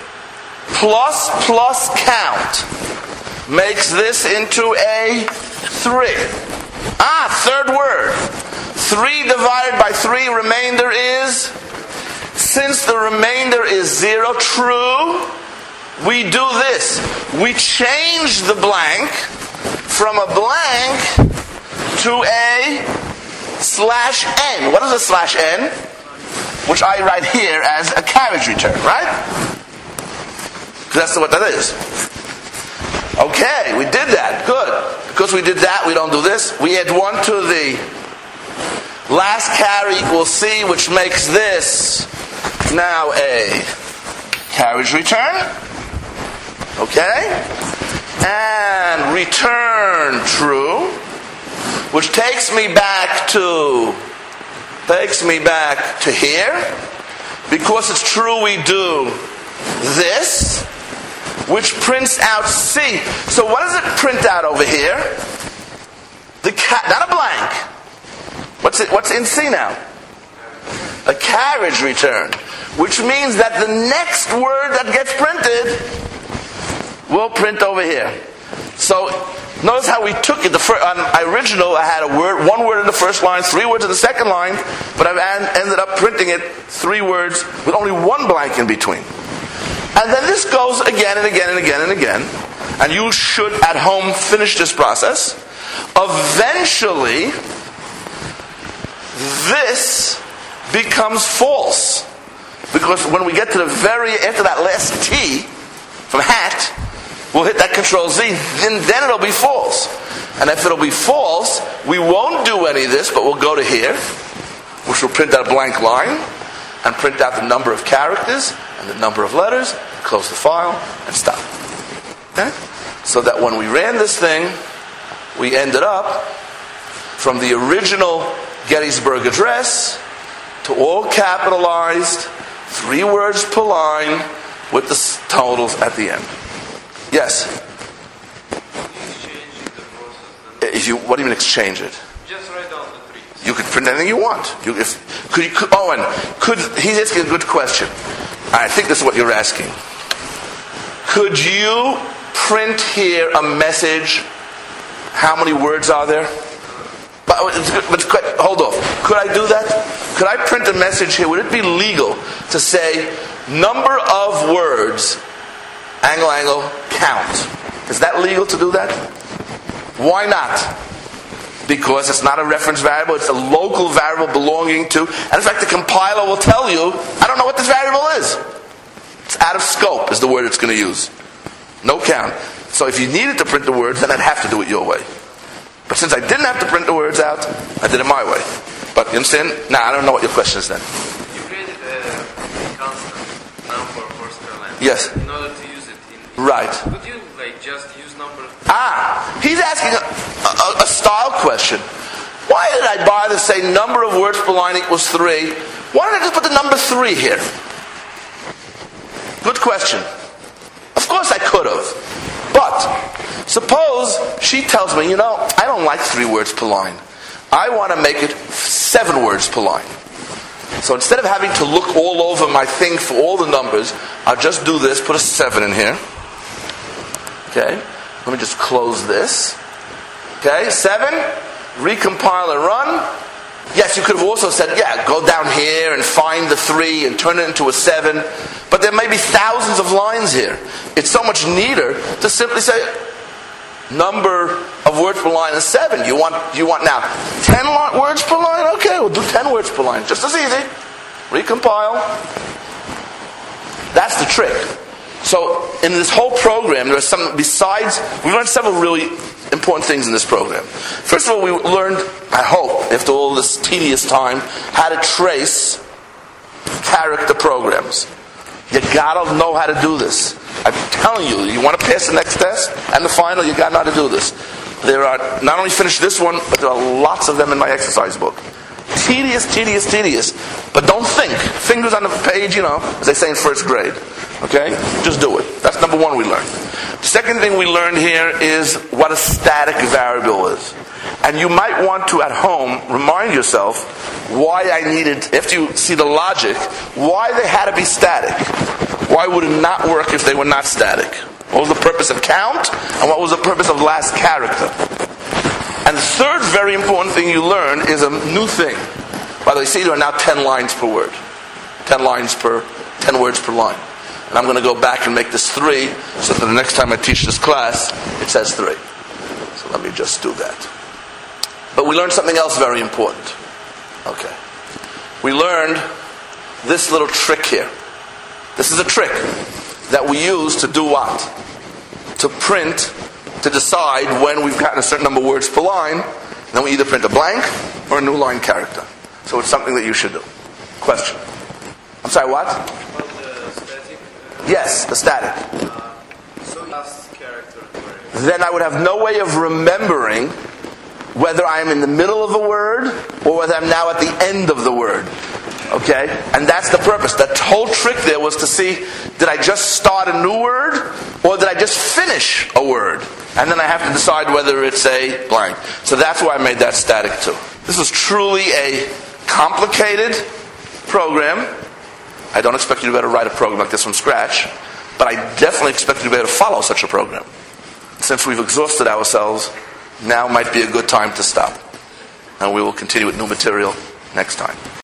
Plus plus count makes this into a three. Ah, third word. three divided by three, remainder is? Since the remainder is zero, true, we do this. We change the blank from a blank to a slash n. What is a slash n? Which I write here as a carriage return, right? Because that's what that is. Okay, we did that. Good. Because we did that, we don't do this. We add one to the last carry equals C, which makes this now a carriage return. Okay? And return true, which takes me back to takes me back to here. Because it's true, we do this, which prints out C. So what does it print out over here? The ca- not a blank. What's it? What's in C now? A carriage return, which means that the next word that gets printed will print over here. So notice how we took it. The first, on my original, I had a word, one word in the first line, three words in the second line, but I've an- ended up printing it three words with only one blank in between. And then this goes again and again and again and again. And you should at home finish this process. Eventually, this becomes false. Because when we get to the very, after that last T from hat, we'll hit that control Z, then, then it'll be false. And if it'll be false, we won't do any of this, but we'll go to here, which will print out a blank line, and print out the number of characters, and the number of letters, close the file, and stop. Okay? So that when we ran this thing, we ended up from the original Gettysburg Address to all capitalized, three words per line, with the totals at the end. Yes? If you, what do you mean exchange it? Just write down the three. You could print anything you want. You, if, could you, could, Owen, could, he's asking a good question. I think this is what you're asking. Could you print here a message? How many words are there? But, but hold off. Could I do that? Could I print a message here? Would it be legal to say number of words, angle, angle, count? Is that legal to do that? Why not? Because it's not a reference variable, it's a local variable belonging to, and in fact the compiler will tell you, I don't know what this variable is. It's out of scope is the word it's going to use. No count. So if you needed to print the words, then I'd have to do it your way. But since I didn't have to print the words out, I did it my way. But you understand? Now I don't know what your question is then. You created a constant number for Sterling. Yes. In order to use it in... Right. Could you like just use number... Ah, he's asking a, a, a style question. Why did I bother to say number of words per line equals three? Why did I just put the number three here? Good question. Of course I could have. But suppose she tells me, you know, I don't like three words per line. I want to make it seven words per line. So instead of having to look all over my thing for all the numbers, I'll just do this, put a seven in here. Okay, let me just close this. Okay, seven, recompile and run. Yes, you could have also said, yeah, go down here and find the three and turn it into a seven. But there may be thousands of lines here. It's so much neater to simply say, number of words per line is seven. You want you want now ten words per line? Okay, we'll do ten words per line. Just as easy. Recompile. That's the trick. So in this whole program, there's some, besides, we learned several really important things in this program. First of all, we learned, I hope, after all this tedious time, how to trace character programs. You gotta know how to do this. I'm telling you, you want to pass the next test and the final, you gotta know how to do this. There are, not only finish this one, but there are lots of them in my exercise book. Tedious, tedious, tedious. But don't think. Fingers on the page, you know, as they say in first grade. Okay? Just do it. That's number one we learned. The second thing we learned here is what a static variable is. And you might want to, at home, remind yourself why I needed, after you see the logic, why they had to be static. Why would it not work if they were not static? What was the purpose of count? And what was the purpose of last character? And the third very important thing you learn is a new thing. By the way, see, there are now ten lines per word. Ten lines per, ten words per line. And I'm going to go back and make this three, so that the next time I teach this class, it says three. So let me just do that. But we learned something else very important. Okay. We learned this little trick here. This is a trick that we use to do what? To print, to decide when we've gotten a certain number of words per line, then we either print a blank or a new line character. So it's something that you should do. Question? I'm sorry, what? About the static. Yes, the static. Uh, so last character. Then I would have no way of remembering whether I'm in the middle of a word or whether I'm now at the end of the word. Okay? And that's the purpose. That whole trick there was to see, did I just start a new word or did I just finish a word? And then I have to decide whether it's a blank. So that's why I made that static too. This is truly a complicated program. I don't expect you to be able to write a program like this from scratch, but I definitely expect you to be able to follow such a program. Since we've exhausted ourselves, now might be a good time to stop. And we will continue with new material next time.